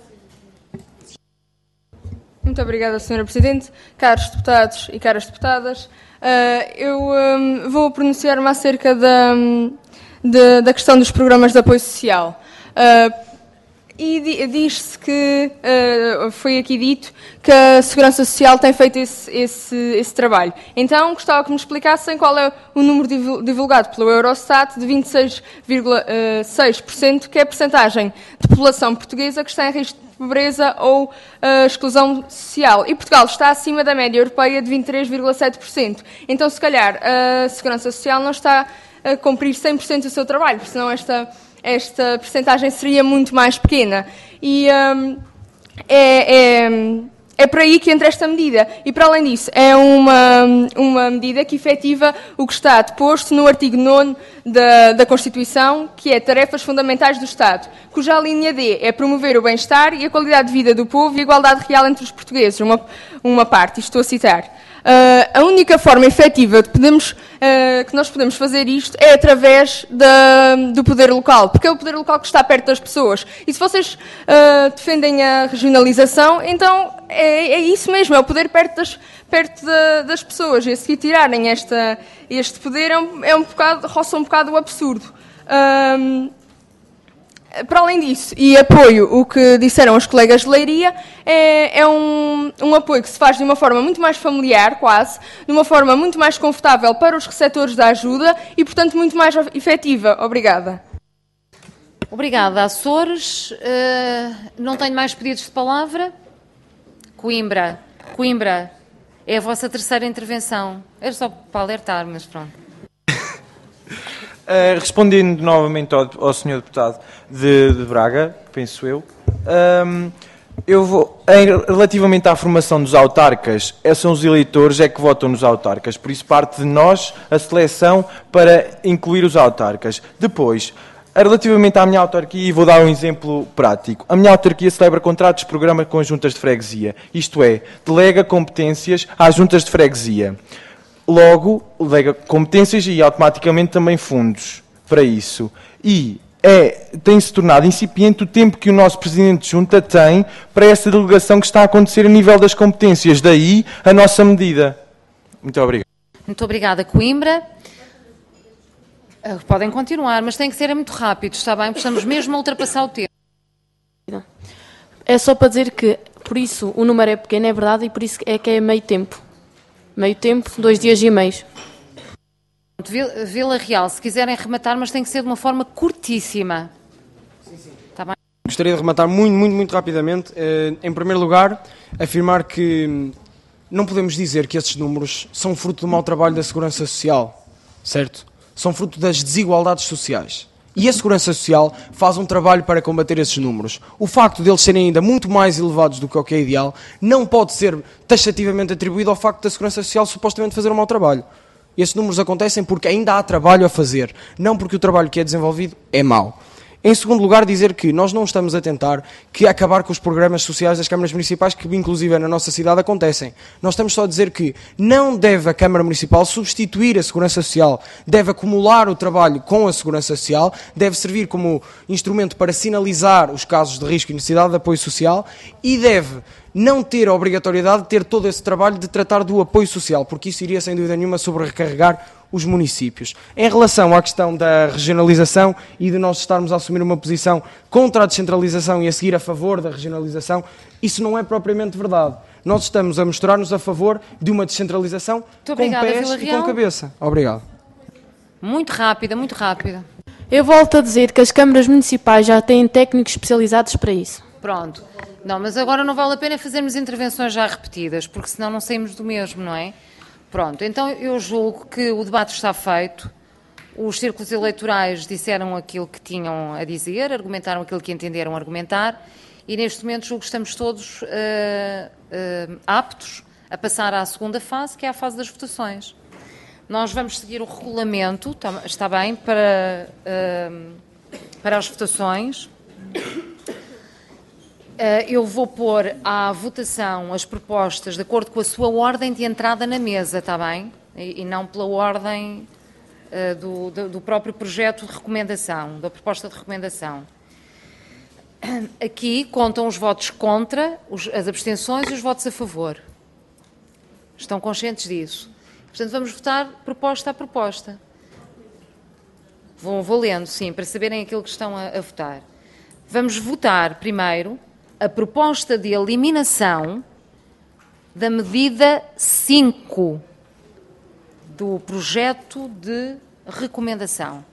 Muito obrigada, senhora Presidente. Caros deputados e caras deputadas, uh, eu um, vou pronunciar-me acerca da, de, da questão dos programas de apoio social. Uh, E diz-se que, uh, foi aqui dito, que a Segurança Social tem feito esse, esse, esse trabalho. Então, gostava que me explicassem qual é o número divulgado pelo Eurostat de vinte e seis vírgula seis por cento, que é a percentagem de população portuguesa que está em risco de pobreza ou uh, exclusão social. E Portugal está acima da média europeia de vinte e três vírgula sete por cento. Então, se calhar, a Segurança Social não está a cumprir cem por cento do seu trabalho, porque senão esta... esta percentagem seria muito mais pequena. E um, é, é, é por aí que entra esta medida. E, para além disso, é uma, uma medida que efetiva o que está deposto no artigo nono da, da Constituição, que é tarefas fundamentais do Estado, cuja linha D é promover o bem-estar e a qualidade de vida do povo e a igualdade real entre os portugueses. Uma, uma parte, estou a citar. Uh, a única forma efetiva de podermos, uh, que nós podemos fazer isto é através da, do poder local, porque é o poder local que está perto das pessoas. E se vocês uh, defendem a regionalização, então é, é isso mesmo, é o poder perto das, perto da, das pessoas. E se tirarem esta, este poder é um, é um bocado, roça um bocado o absurdo. Um, Para além disso, e apoio o que disseram os colegas de Leiria, é, é um, um apoio que se faz de uma forma muito mais familiar, quase, de uma forma muito mais confortável para os receptores da ajuda e, portanto, muito mais efetiva. Obrigada. Obrigada, Açores. Uh, não tenho mais pedidos de palavra. Coimbra. Coimbra, é a vossa terceira intervenção. Era só para alertar, mas pronto. Uh, respondendo novamente ao, ao senhor Deputado de, de Braga, penso eu, um, eu vou, em, relativamente à formação dos autarcas, são os eleitores é que votam nos autarcas, por isso parte de nós a seleção para incluir os autarcas. Depois, relativamente à minha autarquia, e vou dar um exemplo prático, a minha autarquia celebra contratos de programa com as juntas de freguesia, isto é, delega competências às juntas de freguesia. Logo, delega competências e automaticamente também fundos para isso. E é, tem-se tornado incipiente o tempo que o nosso Presidente de Junta tem para essa delegação que está a acontecer a nível das competências. Daí a nossa medida. Muito obrigado. Muito obrigada, Coimbra. Podem continuar, mas tem que ser muito rápido, está bem? Porque estamos mesmo a ultrapassar o tempo. É só para dizer que, por isso, o número é pequeno, é verdade, e por isso é que é meio tempo. Meio tempo, dois dias e meio. Vila Real, se quiserem rematar, mas tem que ser de uma forma curtíssima. Sim, sim. Está bem? Gostaria de rematar muito, muito, muito rapidamente. Em primeiro lugar, afirmar que não podemos dizer que esses números são fruto do mau trabalho da Segurança Social, certo? São fruto das desigualdades sociais. E a Segurança Social faz um trabalho para combater esses números. O facto deles serem ainda muito mais elevados do que o que é ideal não pode ser taxativamente atribuído ao facto da Segurança Social supostamente fazer um mau trabalho. Esses números acontecem porque ainda há trabalho a fazer, não porque o trabalho que é desenvolvido é mau. Em segundo lugar, dizer que nós não estamos a tentar que acabar com os programas sociais das câmaras municipais que, inclusive, na nossa cidade acontecem. Nós estamos só a dizer que não deve a Câmara Municipal substituir a Segurança Social, deve acumular o trabalho com a Segurança Social, deve servir como instrumento para sinalizar os casos de risco e necessidade de apoio social e deve não ter a obrigatoriedade de ter todo esse trabalho de tratar do apoio social, porque isso iria, sem dúvida nenhuma, sobrecarregar os municípios. Em relação à questão da regionalização e de nós estarmos a assumir uma posição contra a descentralização e a seguir a favor da regionalização, isso não é propriamente verdade. Nós estamos a mostrar-nos a favor de uma descentralização com pés e com cabeça. Obrigado. Muito rápida, muito rápida. Eu volto a dizer que as câmaras municipais já têm técnicos especializados para isso. Pronto. Não, mas agora não vale a pena fazermos intervenções já repetidas, porque senão não saímos do mesmo, não é? Pronto, então eu julgo que o debate está feito, os círculos eleitorais disseram aquilo que tinham a dizer, argumentaram aquilo que entenderam argumentar e neste momento julgo que estamos todos uh, uh, aptos a passar à segunda fase, que é a fase das votações. Nós vamos seguir o regulamento, está, está bem, para, uh, para as votações. Uh, eu vou pôr à votação as propostas de acordo com a sua ordem de entrada na mesa, está bem? E, e não pela ordem uh, do, do, do próprio projeto de recomendação, da proposta de recomendação. Aqui contam os votos contra, os, as abstenções e os votos a favor. Estão conscientes disso? Portanto, vamos votar proposta a proposta. Vou, vou lendo, sim, para saberem aquilo que estão a, a votar. Vamos votar primeiro a proposta de eliminação da medida cinco do projeto de recomendação.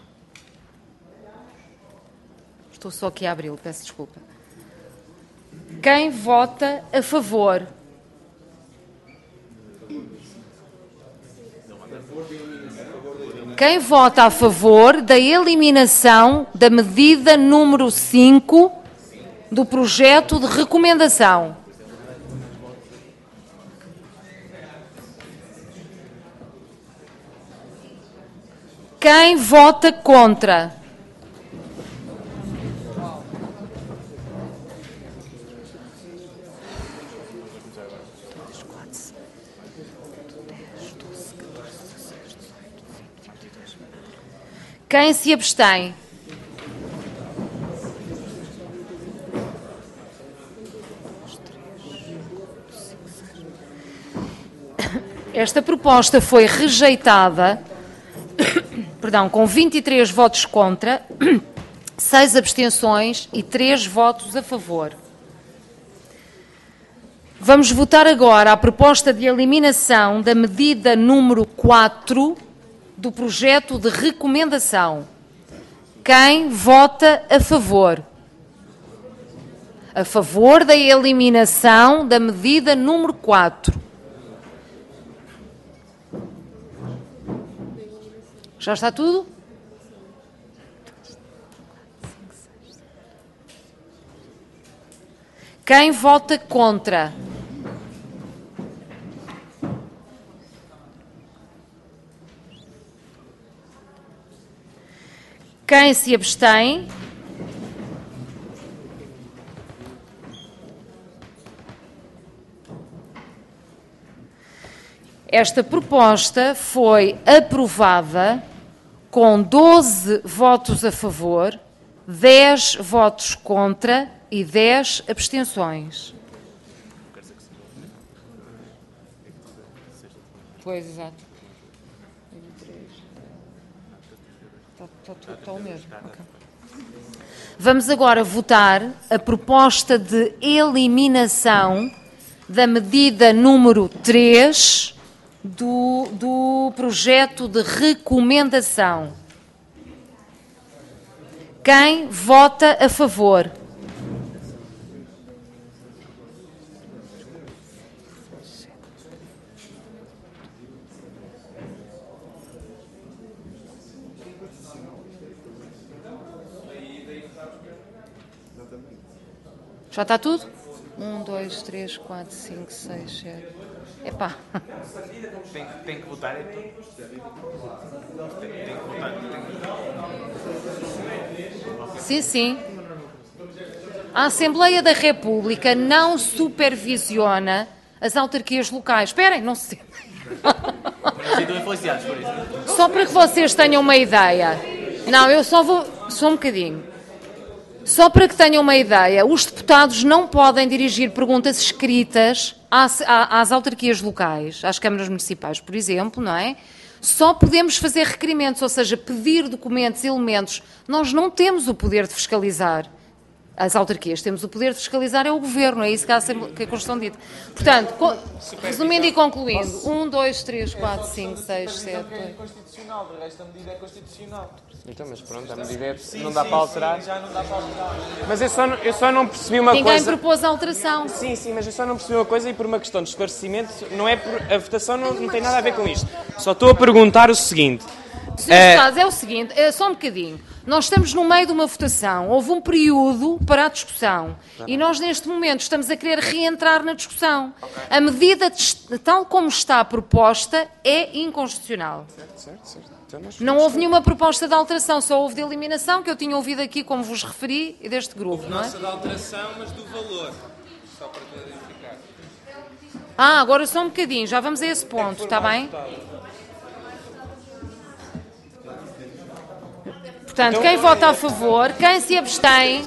Estou só aqui a abri-lo, peço desculpa. Quem vota a favor? Quem vota a favor da eliminação da medida número cinco do projeto de recomendação? Quem vota contra? Quem se abstém? Esta proposta foi rejeitada, perdão, com vinte e três votos contra, seis abstenções e três votos a favor. Vamos votar agora a proposta de eliminação da medida número quatro do projeto de recomendação. Quem vota a favor? A favor da eliminação da medida número quatro. Já está tudo? Quem vota contra? Quem se abstém? Esta proposta foi aprovada com doze votos a favor, dez votos contra e dez abstenções. Pois, exato. Está, está, está o mesmo. Okay. Vamos agora votar a proposta de eliminação da medida número três do, do projeto de recomendação. Quem vota a favor? Já está tudo? Um, dois, três, quatro, cinco, seis, sete. Epá. Tem, tem que votar. Tem que votar. Sim, sim. A Assembleia da República não supervisiona as autarquias locais. Esperem, não se... Só para que vocês tenham uma ideia. Não, eu só vou... Só um bocadinho. Só para que tenham uma ideia, os deputados não podem dirigir perguntas escritas às, às autarquias locais, às câmaras municipais, por exemplo, não é? Só podemos fazer requerimentos, ou seja, pedir documentos, elementos. Nós não temos o poder de fiscalizar as autarquias, temos o poder de fiscalizar é o Governo, é isso que a, que a Constituição diz. Portanto, co resumindo e concluindo, um, dois, três, quatro, cinco, seis, sete... É constitucional, de resto a medida é constitucional. Então, mas pronto, a medida é, não dá para alterar. Já não dá para alterar. Mas eu só, não, eu só não percebi uma Ninguém coisa... Ninguém propôs a alteração. Sim, sim, mas eu só não percebi uma coisa e por uma questão de esclarecimento, não é por, a votação não, não tem nada a ver com isto. Só estou a perguntar o seguinte... senhores Deputados, é o seguinte, é só um bocadinho. Nós estamos no meio de uma votação, houve um período para a discussão e nós neste momento estamos a querer reentrar na discussão. Okay. A medida, tal como está proposta, é inconstitucional. Certo, certo, certo. Então, não houve nenhuma proposta de alteração, só houve de eliminação, que eu tinha ouvido aqui, como vos referi, e deste grupo. Houve não é? Nossa de alteração, mas do valor. Só para clarificar. Ah, agora só um bocadinho, já vamos a esse ponto, está bem? Votado. Portanto, então, quem vota a favor, quem se abstém...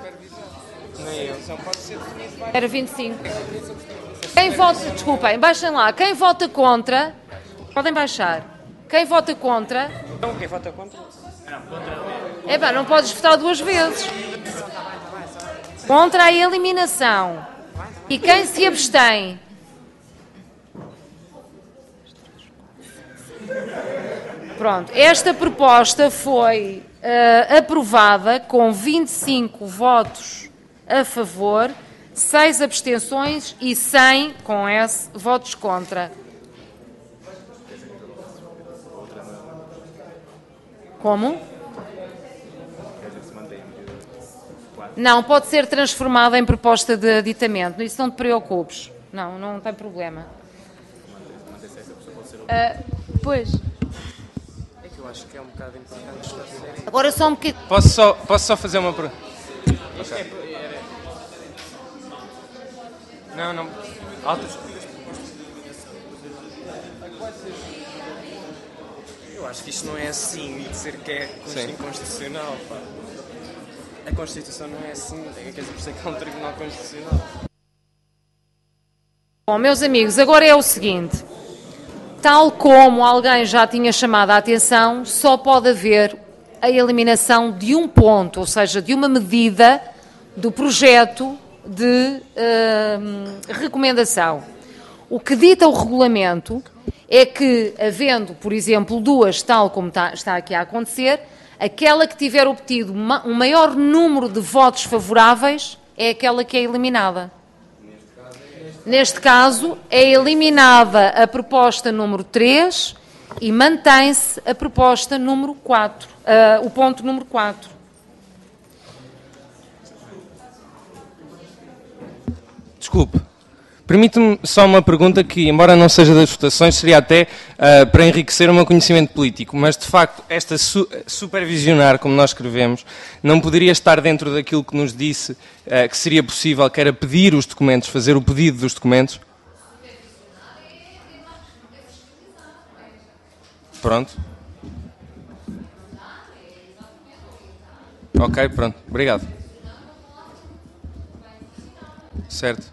Era vinte e cinco. Quem vota... Desculpem, baixem lá. Quem vota contra... Podem baixar. Quem vota contra... Então, quem vota contra? É bem, não podes votar duas vezes. Contra a eliminação. E quem se abstém... Pronto, esta proposta foi uh, aprovada com vinte e cinco votos a favor, seis abstenções e cem, com S, votos contra. Como? Não, pode ser transformada em proposta de aditamento, isso não te preocupes. Não, não tem problema. Uh, pois... Acho que é um bocado importante esclarecer. Agora só um bocadinho. Posso só, posso só fazer uma pergunta? Okay. Não, não. Alta. Eu acho que isto não é assim e dizer que é inconstitucional. Pá. A Constituição não é assim, tem que dizer que é um Tribunal Constitucional. Bom, meus amigos, agora é o seguinte. Tal como alguém já tinha chamado a atenção, só pode haver a eliminação de um ponto, ou seja, de uma medida do projeto de uh, recomendação. O que dita o regulamento é que, havendo, por exemplo, duas, tal como está, está aqui a acontecer, aquela que tiver obtido uma, um maior número de votos favoráveis é aquela que é eliminada. Neste caso, é eliminada a proposta número três e mantém-se a proposta número quatro, uh, o ponto número quatro. Desculpe. Permite-me só uma pergunta que, embora não seja das votações, seria até uh, para enriquecer o meu conhecimento político, mas de facto esta su supervisionar, como nós escrevemos, não poderia estar dentro daquilo que nos disse uh, que seria possível, que era pedir os documentos, fazer o pedido dos documentos? Pronto. Ok, pronto. Obrigado. Certo.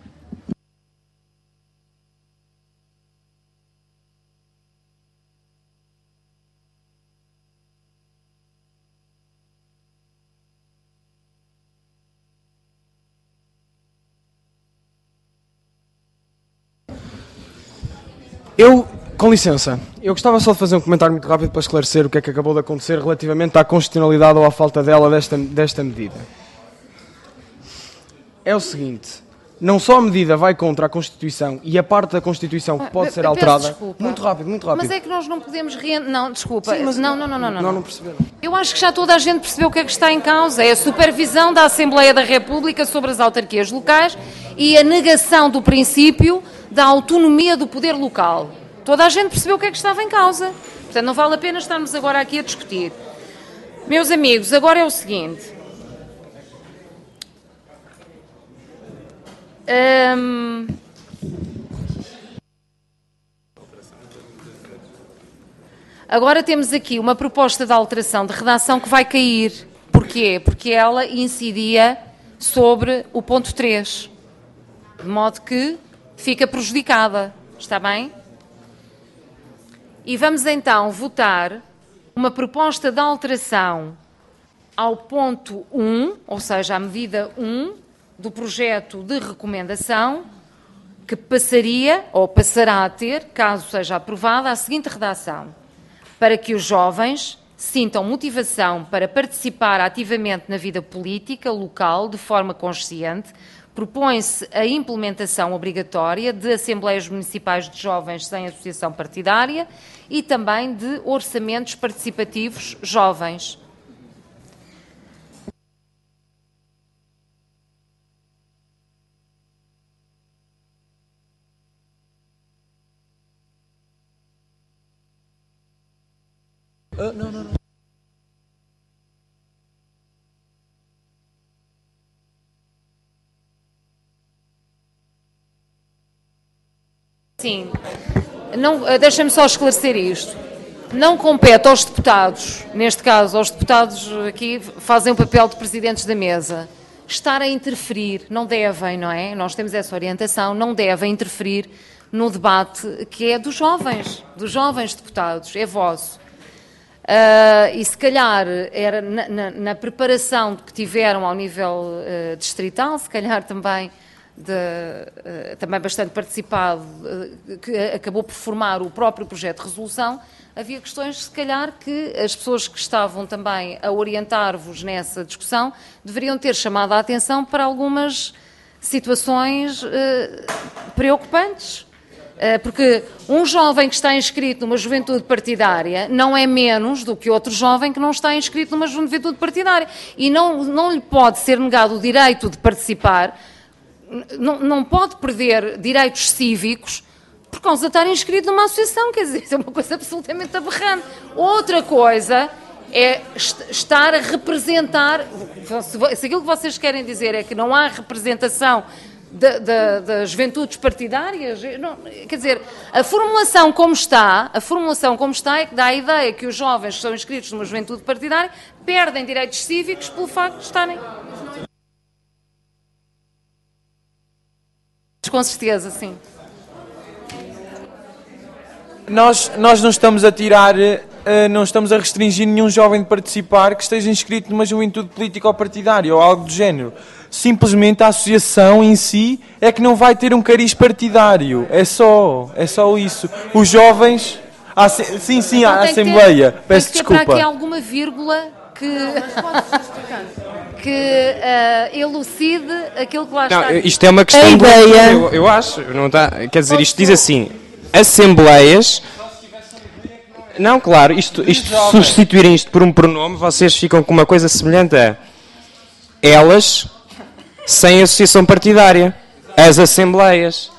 Eu, com licença, eu gostava só de fazer um comentário muito rápido para esclarecer o que é que acabou de acontecer relativamente à constitucionalidade ou à falta dela desta, desta medida. É o seguinte, não só a medida vai contra a Constituição e a parte da Constituição que pode ah, ser alterada... Desculpa. Muito rápido, muito rápido. Mas é que nós não podemos... Re... Não, desculpa. Sim, mas não, não, não, não, não. Não, não perceberam. Eu acho que já toda a gente percebeu o que é que está em causa. É a supervisão da Assembleia da República sobre as autarquias locais e a negação do princípio da autonomia do poder local. Toda a gente percebeu o que é que estava em causa. Portanto, não vale a pena estarmos agora aqui a discutir. Meus amigos, agora é o seguinte. Hum... Agora temos aqui uma proposta de alteração de redação que vai cair. Porquê? Porque ela incidia sobre o ponto três. De modo que fica prejudicada. Está bem? E vamos então votar uma proposta de alteração ao ponto um, ou seja, à medida um do projeto de recomendação, que passaria, ou passará a ter, caso seja aprovada, a seguinte redação: para que os jovens sintam motivação para participar ativamente na vida política local de forma consciente, propõe-se a implementação obrigatória de assembleias municipais de jovens sem associação partidária e também de orçamentos participativos jovens. Uh, não, não, não. Sim, não, deixa-me só esclarecer isto. Não compete aos deputados, neste caso aos deputados aqui fazem o papel de presidentes da mesa, estar a interferir, não devem, não é? Nós temos essa orientação, não devem interferir no debate que é dos jovens, dos jovens deputados, é vosso. Uh, e se calhar era na, na, na preparação que tiveram ao nível uh, distrital, se calhar também, de, uh, também bastante participado, uh, que acabou por formar o próprio projeto de resolução, havia questões, se calhar, que as pessoas que estavam também a orientar-vos nessa discussão deveriam ter chamado a atenção para algumas situações uh, preocupantes. Porque um jovem que está inscrito numa juventude partidária não é menos do que outro jovem que não está inscrito numa juventude partidária. E não, não lhe pode ser negado o direito de participar, não, não pode perder direitos cívicos por causa de estar inscrito numa associação. Quer dizer, isso é uma coisa absolutamente aberrante. Outra coisa é estar a representar, se aquilo que vocês querem dizer é que não há representação Da, da, das juventudes partidárias, não, quer dizer, a formulação como está, a formulação como está é que dá a ideia que os jovens que são inscritos numa juventude partidária perdem direitos cívicos pelo facto de estarem. Com certeza, sim. Nós, nós não estamos a tirar, não estamos a restringir nenhum jovem de participar que esteja inscrito numa juventude política ou partidária ou algo do género. Simplesmente a associação em si é que não vai ter um cariz partidário. É só, é só isso. Os jovens... A, sim, sim, a Assembleia. Ter, Peço tem que ter desculpa. Para aqui alguma vírgula que, que uh, elucide aquilo que lá não, está. Isto é uma questão... A ideia... Do, eu, eu acho. Não está, quer dizer, isto diz assim... Assembleias... Não, claro, isto, isto substituírem isto por um pronome, vocês ficam com uma coisa semelhante a elas... sem associação partidária. as assembleias.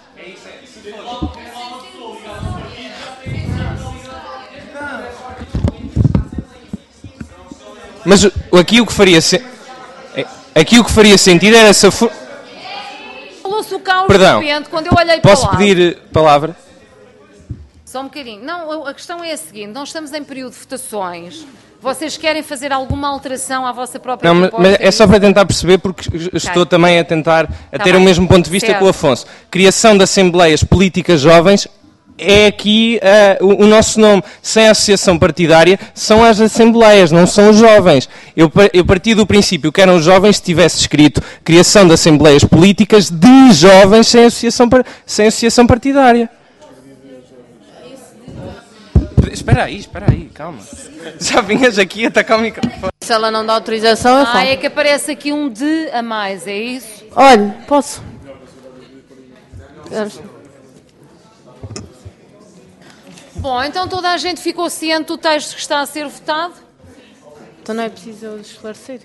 Mas aqui o que faria, se... aqui o que faria sentido era se... For... Falou-se o caos Perdão, de repente, quando eu olhei para posso lá. pedir palavra? Só um bocadinho. Não, a questão é a seguinte, nós estamos em período de votações. Vocês querem fazer alguma alteração à vossa própria Não, proposta? mas é só para tentar perceber, porque estou Ok. também a tentar a Tá ter bem. o mesmo ponto de vista Certo. que o Afonso. Criação de assembleias políticas jovens é aqui uh, o, o nosso nome. Sem associação partidária, são as assembleias, não são os jovens. Eu, eu parti do princípio que eram os jovens se tivesse escrito criação de assembleias políticas de jovens sem associação, par- sem associação partidária. Espera aí, espera aí, calma. Já vinhas aqui a atacar o microfone. Se ela não dá autorização, eu Ah, falo. é que aparece aqui um de a mais, é isso? Olha, posso? Bom, então toda a gente ficou ciente do texto que está a ser votado? Então não é preciso eu esclarecer?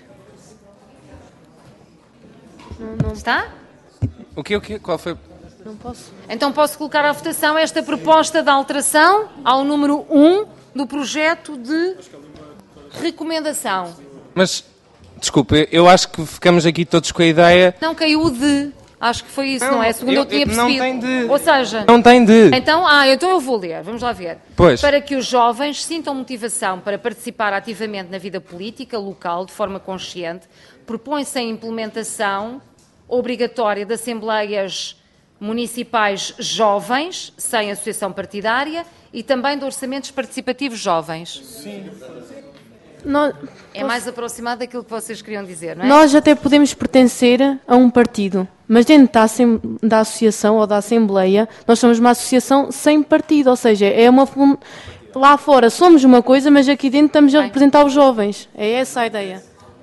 Não, não. Está? O que, o que? Qual foi? Não posso. Então posso colocar à votação esta proposta de alteração ao número um do projeto de recomendação. Mas, desculpe, eu acho que ficamos aqui todos com a ideia... Não caiu o de. Acho que foi isso, não, Não, é? Segundo eu, eu- tinha não percebido. tem de. Ou seja... Não tem de. Então, ah, então eu vou ler. Vamos lá ver. Pois. Para que os jovens sintam motivação para participar ativamente na vida política local de forma consciente, propõe-se a implementação obrigatória de assembleias municipais jovens, sem associação partidária, e também de orçamentos participativos jovens. Sim. Nós, É mais aproximado daquilo que vocês queriam dizer, não é? nós até podemos pertencer a um partido, mas dentro da, assem- da associação ou da assembleia, nós somos uma associação sem partido, ou seja, é uma fun- lá fora somos uma coisa, mas aqui dentro estamos a representar os jovens. É essa a ideia.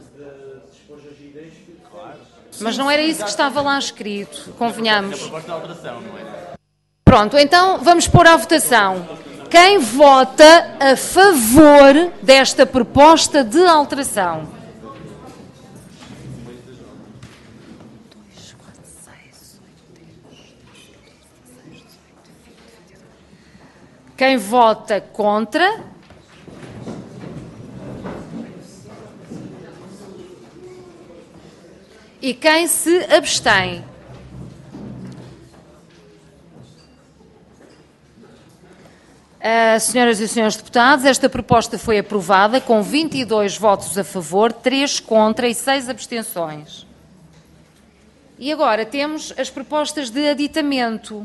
Mas não era isso que estava lá escrito, convenhamos. Pronto, então vamos pôr à votação. Quem vota a favor desta proposta de alteração? Quem vota contra? E quem se abstém? Uh, senhoras e senhores deputados, esta proposta foi aprovada com vinte e dois votos a favor, três contra e seis abstenções. E agora temos as propostas de aditamento.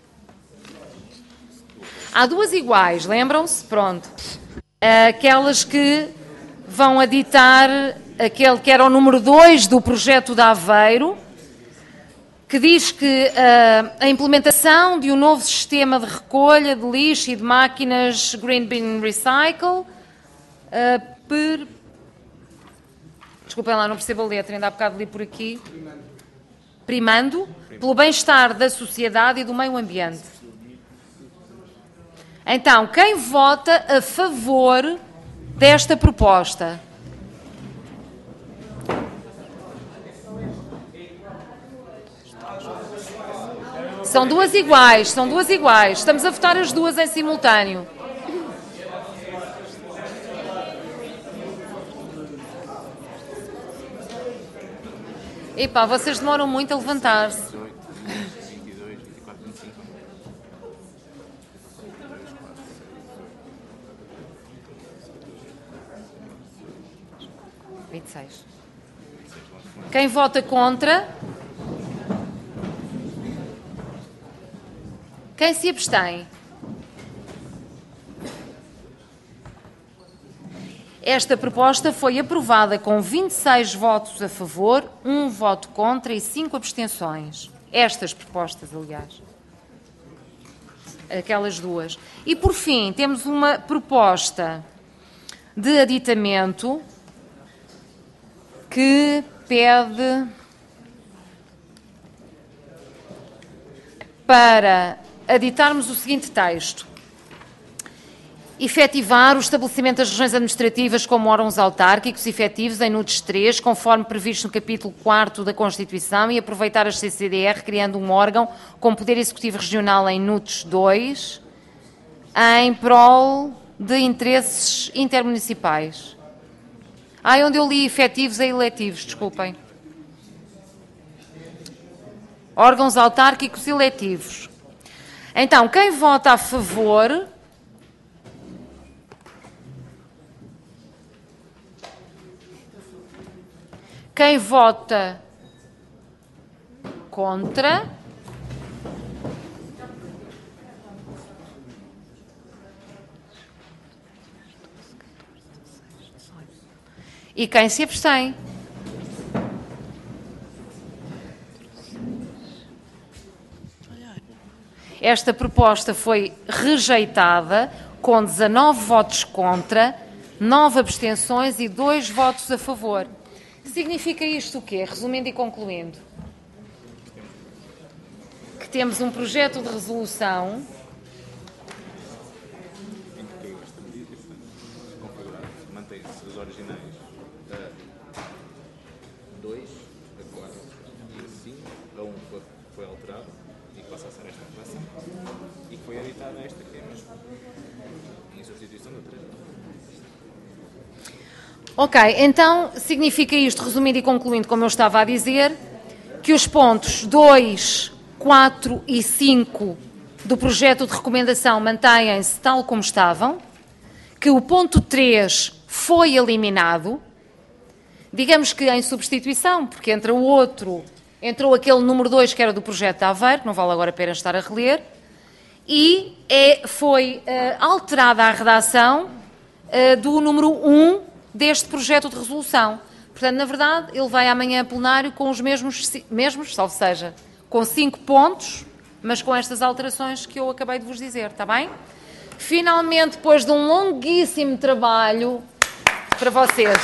Há duas iguais, lembram-se? Pronto. Uh, aquelas que vão aditar aquele que era o número dois do projeto de Aveiro, que diz que uh, a implementação de um novo sistema de recolha de lixo e de máquinas Green Bin Recycle, uh, per... desculpem lá, não percebo a letra, ainda há bocado li por aqui, primando pelo bem-estar da sociedade e do meio ambiente. Então, quem vota a favor desta proposta? São duas iguais, são duas iguais. Estamos a votar as duas em simultâneo. Epá, vocês demoram muito a levantar-se. vinte e seis. Quem vota contra? Quem se abstém? Esta proposta foi aprovada com vinte e seis votos a favor, um voto contra e cinco abstenções. Estas propostas, aliás. Aquelas duas. E, por fim, temos uma proposta de aditamento que pede para aditarmos o seguinte texto. efetivar o estabelecimento das regiões administrativas como órgãos autárquicos efetivos em N U T S três, conforme previsto no capítulo quarto da Constituição, e aproveitar as C C D R, criando um órgão com poder executivo regional em N U T S dois, em prol de interesses intermunicipais. Ah, onde eu li efetivos é eletivos, desculpem. Órgãos autárquicos eletivos. Então, quem vota a favor... Quem vota contra? E quem se abstém? Esta proposta foi rejeitada com dezanove votos contra, nove abstenções e dois votos a favor. Significa isto o quê? Resumindo e concluindo, que temos um projeto de resolução mantém-se os originais dois, a quatro e a cinco, a um foi, foi alterado e passa a ser esta relação e foi editada esta que é mesmo em substituição da outra. Ok, então significa isto, resumindo e concluindo, como eu estava a dizer, que os pontos dois, quatro e cinco do projeto de recomendação mantêm-se tal como estavam, que o ponto três foi eliminado, digamos que em substituição, porque entra o outro, entrou aquele número dois que era do projeto de Aveiro, que não vale agora a pena estar a reler, e é, foi uh, alterada a redação uh, do número um deste projeto de resolução. Portanto, na verdade, ele vai amanhã a plenário com os mesmos, mesmos, salvo seja, com cinco pontos, mas com estas alterações que eu acabei de vos dizer, está bem? Finalmente, depois de um longuíssimo trabalho, para vocês.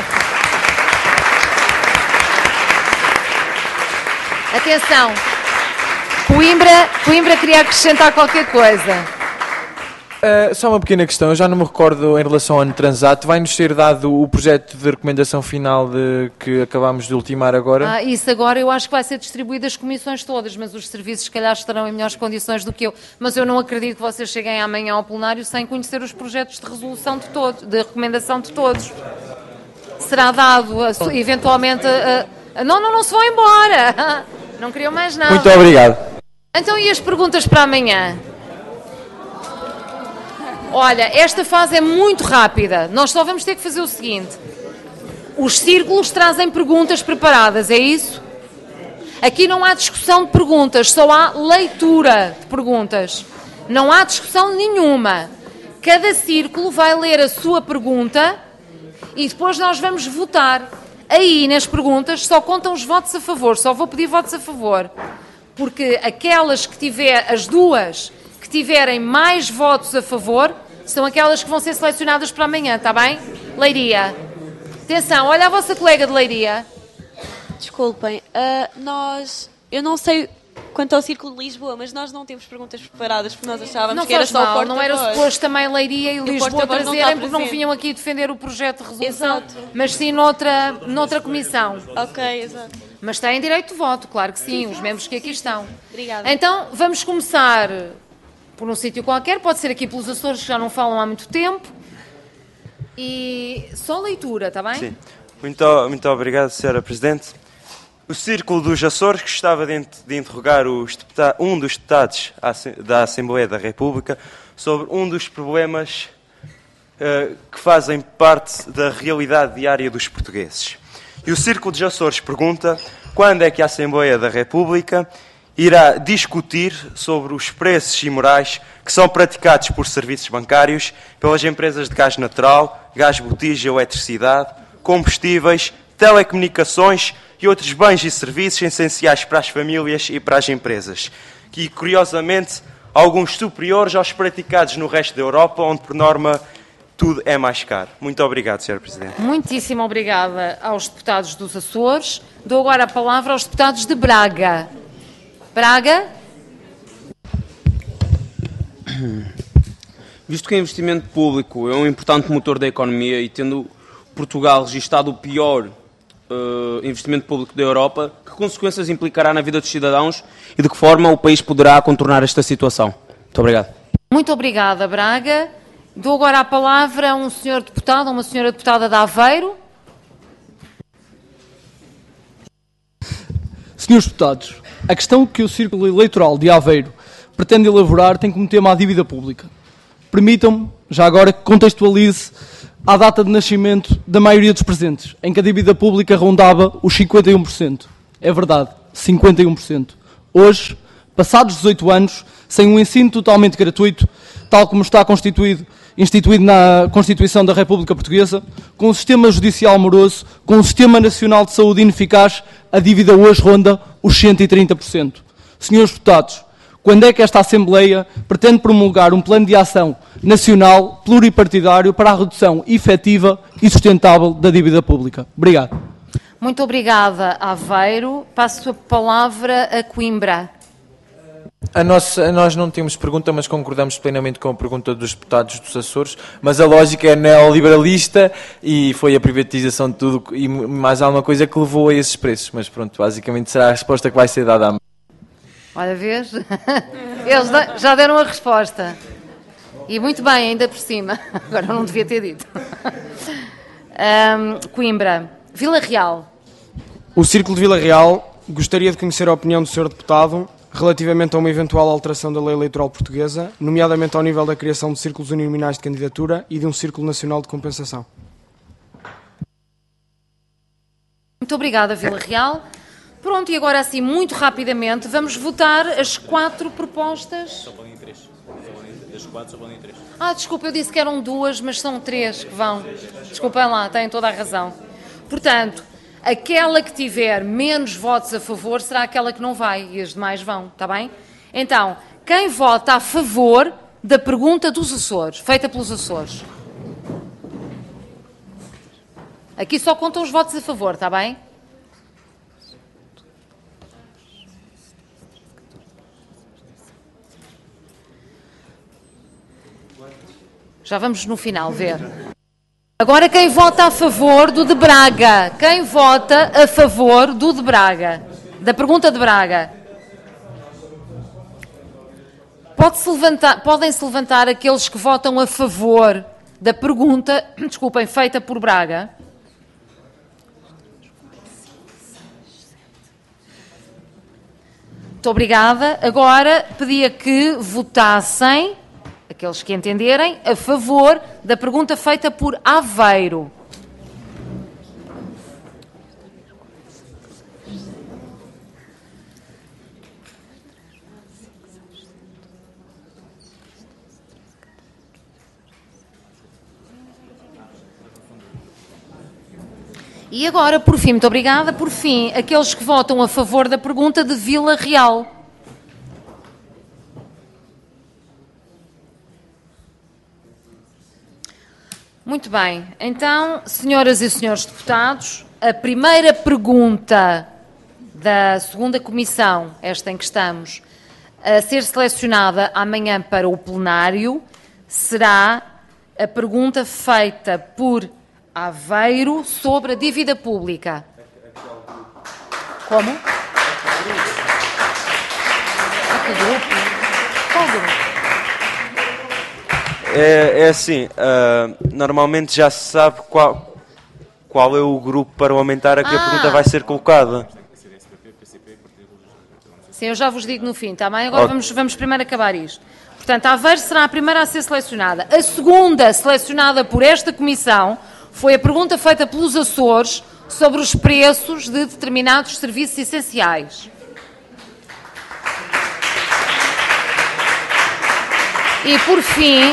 Atenção, Coimbra, Coimbra queria acrescentar qualquer coisa. Uh, só uma pequena questão, eu já não me recordo em relação ao ano transato, vai-nos ser dado o projeto de recomendação final de, que acabámos de ultimar agora? Ah, isso agora eu acho que vai ser distribuído às comissões todas, mas os serviços se calhar estarão em melhores condições do que eu. Mas eu não acredito que vocês cheguem amanhã ao plenário sem conhecer os projetos de resolução de todos, de recomendação de todos. Será dado, a, eventualmente... A, a, não, não, não se vão embora! Não queriam mais nada. Muito obrigado. Então, e as perguntas para amanhã? Olha, esta fase é muito rápida. Nós só vamos ter que fazer o seguinte. Os círculos trazem perguntas preparadas, é isso? Aqui não há discussão de perguntas, só há leitura de perguntas. Não há discussão nenhuma. Cada círculo vai ler a sua pergunta e depois nós vamos votar. Aí, nas perguntas, só contam os votos a favor. Só vou pedir votos a favor. Porque aquelas que tiver, as duas... que tiverem mais votos a favor, são aquelas que vão ser selecionadas para amanhã, está bem? Leiria. Atenção, olha a vossa colega de Leiria. Desculpem, uh, nós... Eu não sei quanto ao Círculo de Lisboa, mas nós não temos perguntas preparadas, porque nós achávamos não que era só o porta-voz. Não era suposto também Leiria e Lisboa trazerem, porque não vinham aqui defender o projeto de resolução, exato. Mas sim noutra, noutra comissão. Ok, exato. Mas têm direito de voto, claro que sim, os membros que aqui estão. Obrigada. Então, vamos começar... por um sítio qualquer, pode ser aqui pelos Açores, que já não falam há muito tempo. E só leitura, está bem? Sim. Muito, muito obrigado, senhora Presidente. O Círculo dos Açores gostava de, de interrogar os deputa- um dos deputados da Assembleia da República sobre um dos problemas uh, que fazem parte da realidade diária dos portugueses. E o Círculo dos Açores pergunta quando é que a Assembleia da República irá discutir sobre os preços imorais que são praticados por serviços bancários pelas empresas de gás natural, gás botija, eletricidade, combustíveis, telecomunicações e outros bens e serviços essenciais para as famílias e para as empresas, que, curiosamente, alguns superiores aos praticados no resto da Europa, onde, por norma, tudo é mais caro. Muito obrigado, senhora Presidente. Muitíssimo obrigada aos deputados dos Açores. Dou agora a palavra aos deputados de Braga. Braga. visto que o investimento público é um importante motor da economia e tendo Portugal registado o pior uh, investimento público da Europa, que consequências implicará na vida dos cidadãos e de que forma o país poderá contornar esta situação? Muito obrigado. Muito obrigada, Braga. Dou agora a palavra a um senhor deputado, a uma senhora deputada de Aveiro. Senhores deputados, a questão que o Círculo Eleitoral de Aveiro pretende elaborar tem como tema a dívida pública. Permitam-me, já agora, que contextualize a data de nascimento da maioria dos presentes, em que a dívida pública rondava os cinquenta e um por cento. É verdade, cinquenta e um por cento. Hoje, passados dezoito anos, sem um ensino totalmente gratuito, tal como está constituído, instituído na Constituição da República Portuguesa, com um sistema judicial moroso, com um sistema nacional de saúde ineficaz, a dívida hoje ronda os cento e trinta por cento. Senhores deputados, quando é que esta Assembleia pretende promulgar um plano de ação nacional pluripartidário para a redução efetiva e sustentável da dívida pública? Obrigado. Muito obrigada, Aveiro. Passo a palavra a Coimbra. A nossa, nós não temos pergunta, mas concordamos plenamente com a pergunta dos deputados dos Açores, mas a lógica é neoliberalista e foi a privatização de tudo e mais alguma coisa que levou a esses preços. Mas pronto, basicamente será a resposta que vai ser dada à... Olha, vês? Eles já deram a resposta. E muito bem, ainda por cima. Agora não devia ter dito. Um, Coimbra. Vila Real. O Círculo de Vila Real gostaria de conhecer a opinião do senhor deputado relativamente a uma eventual alteração da lei eleitoral portuguesa, nomeadamente ao nível da criação de círculos uninominais de candidatura e de um círculo nacional de compensação. Muito obrigada, Vila Real. Pronto, e agora assim, muito rapidamente, vamos votar as quatro propostas. Só podem três. Das quatro só podem três. Ah, desculpa, eu disse que eram duas, mas são três que vão. Desculpem lá, têm toda a razão. Portanto, aquela que tiver menos votos a favor será aquela que não vai e as demais vão, está bem? Então, quem vota a favor da pergunta dos Açores, feita pelos Açores? Aqui só contam os votos a favor, está bem? Já vamos no final ver. Agora quem vota a favor do de Braga? Quem vota a favor do de Braga? Da pergunta de Braga. Pode-se levantar, podem-se levantar aqueles que votam a favor da pergunta, desculpem, feita por Braga? Muito obrigada. Agora pedia que votassem, aqueles que entenderem, a favor da pergunta feita por Aveiro. E agora, por fim, muito obrigada, por fim, aqueles que votam a favor da pergunta de Vila Real. Muito bem, então, senhoras e senhores deputados, a primeira pergunta da segunda comissão, esta em que estamos, a ser selecionada amanhã para o plenário, será a pergunta feita por Aveiro sobre a dívida pública. Como? A que grupo? Qual grupo? É, é assim, uh, normalmente já se sabe qual, qual é o grupo parlamentar a que ah. a pergunta vai ser colocada. Sim, eu já vos digo no fim, está bem? Agora okay. vamos, vamos primeiro acabar isto. Portanto, a Aveiro será a primeira a ser selecionada. A segunda selecionada por esta comissão foi a pergunta feita pelos Açores sobre os preços de determinados serviços essenciais. E por fim,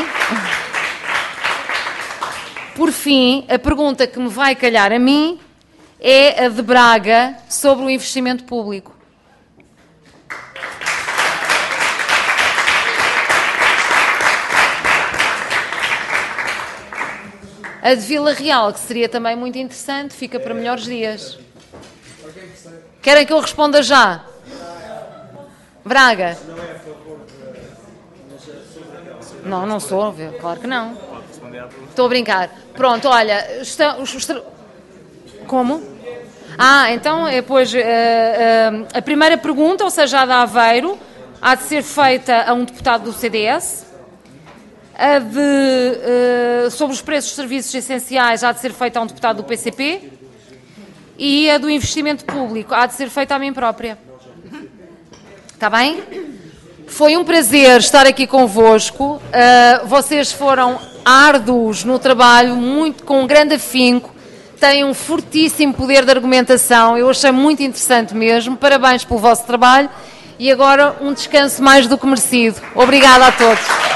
por fim, a pergunta que me vai calhar a mim é a de Braga sobre o investimento público. A de Vila Real, que seria também muito interessante, fica para melhores dias. Querem que eu responda já? Braga. Não, não sou, claro que não. Estou a brincar. Pronto, olha, está, os, os, como? Ah, então, depois, uh, uh, a primeira pergunta, ou seja, a de Aveiro, há de ser feita a um deputado do C D S. A de, uh, sobre os preços de serviços essenciais, há de ser feita a um deputado do P C P. E a do investimento público, há de ser feita a mim própria. Está bem? Foi um prazer estar aqui convosco. Uh, vocês foram árduos no trabalho, muito, com um grande afinco. Têm um fortíssimo poder de argumentação. Eu achei muito interessante mesmo. Parabéns pelo vosso trabalho. E agora um descanso mais do que merecido. Obrigada a todos.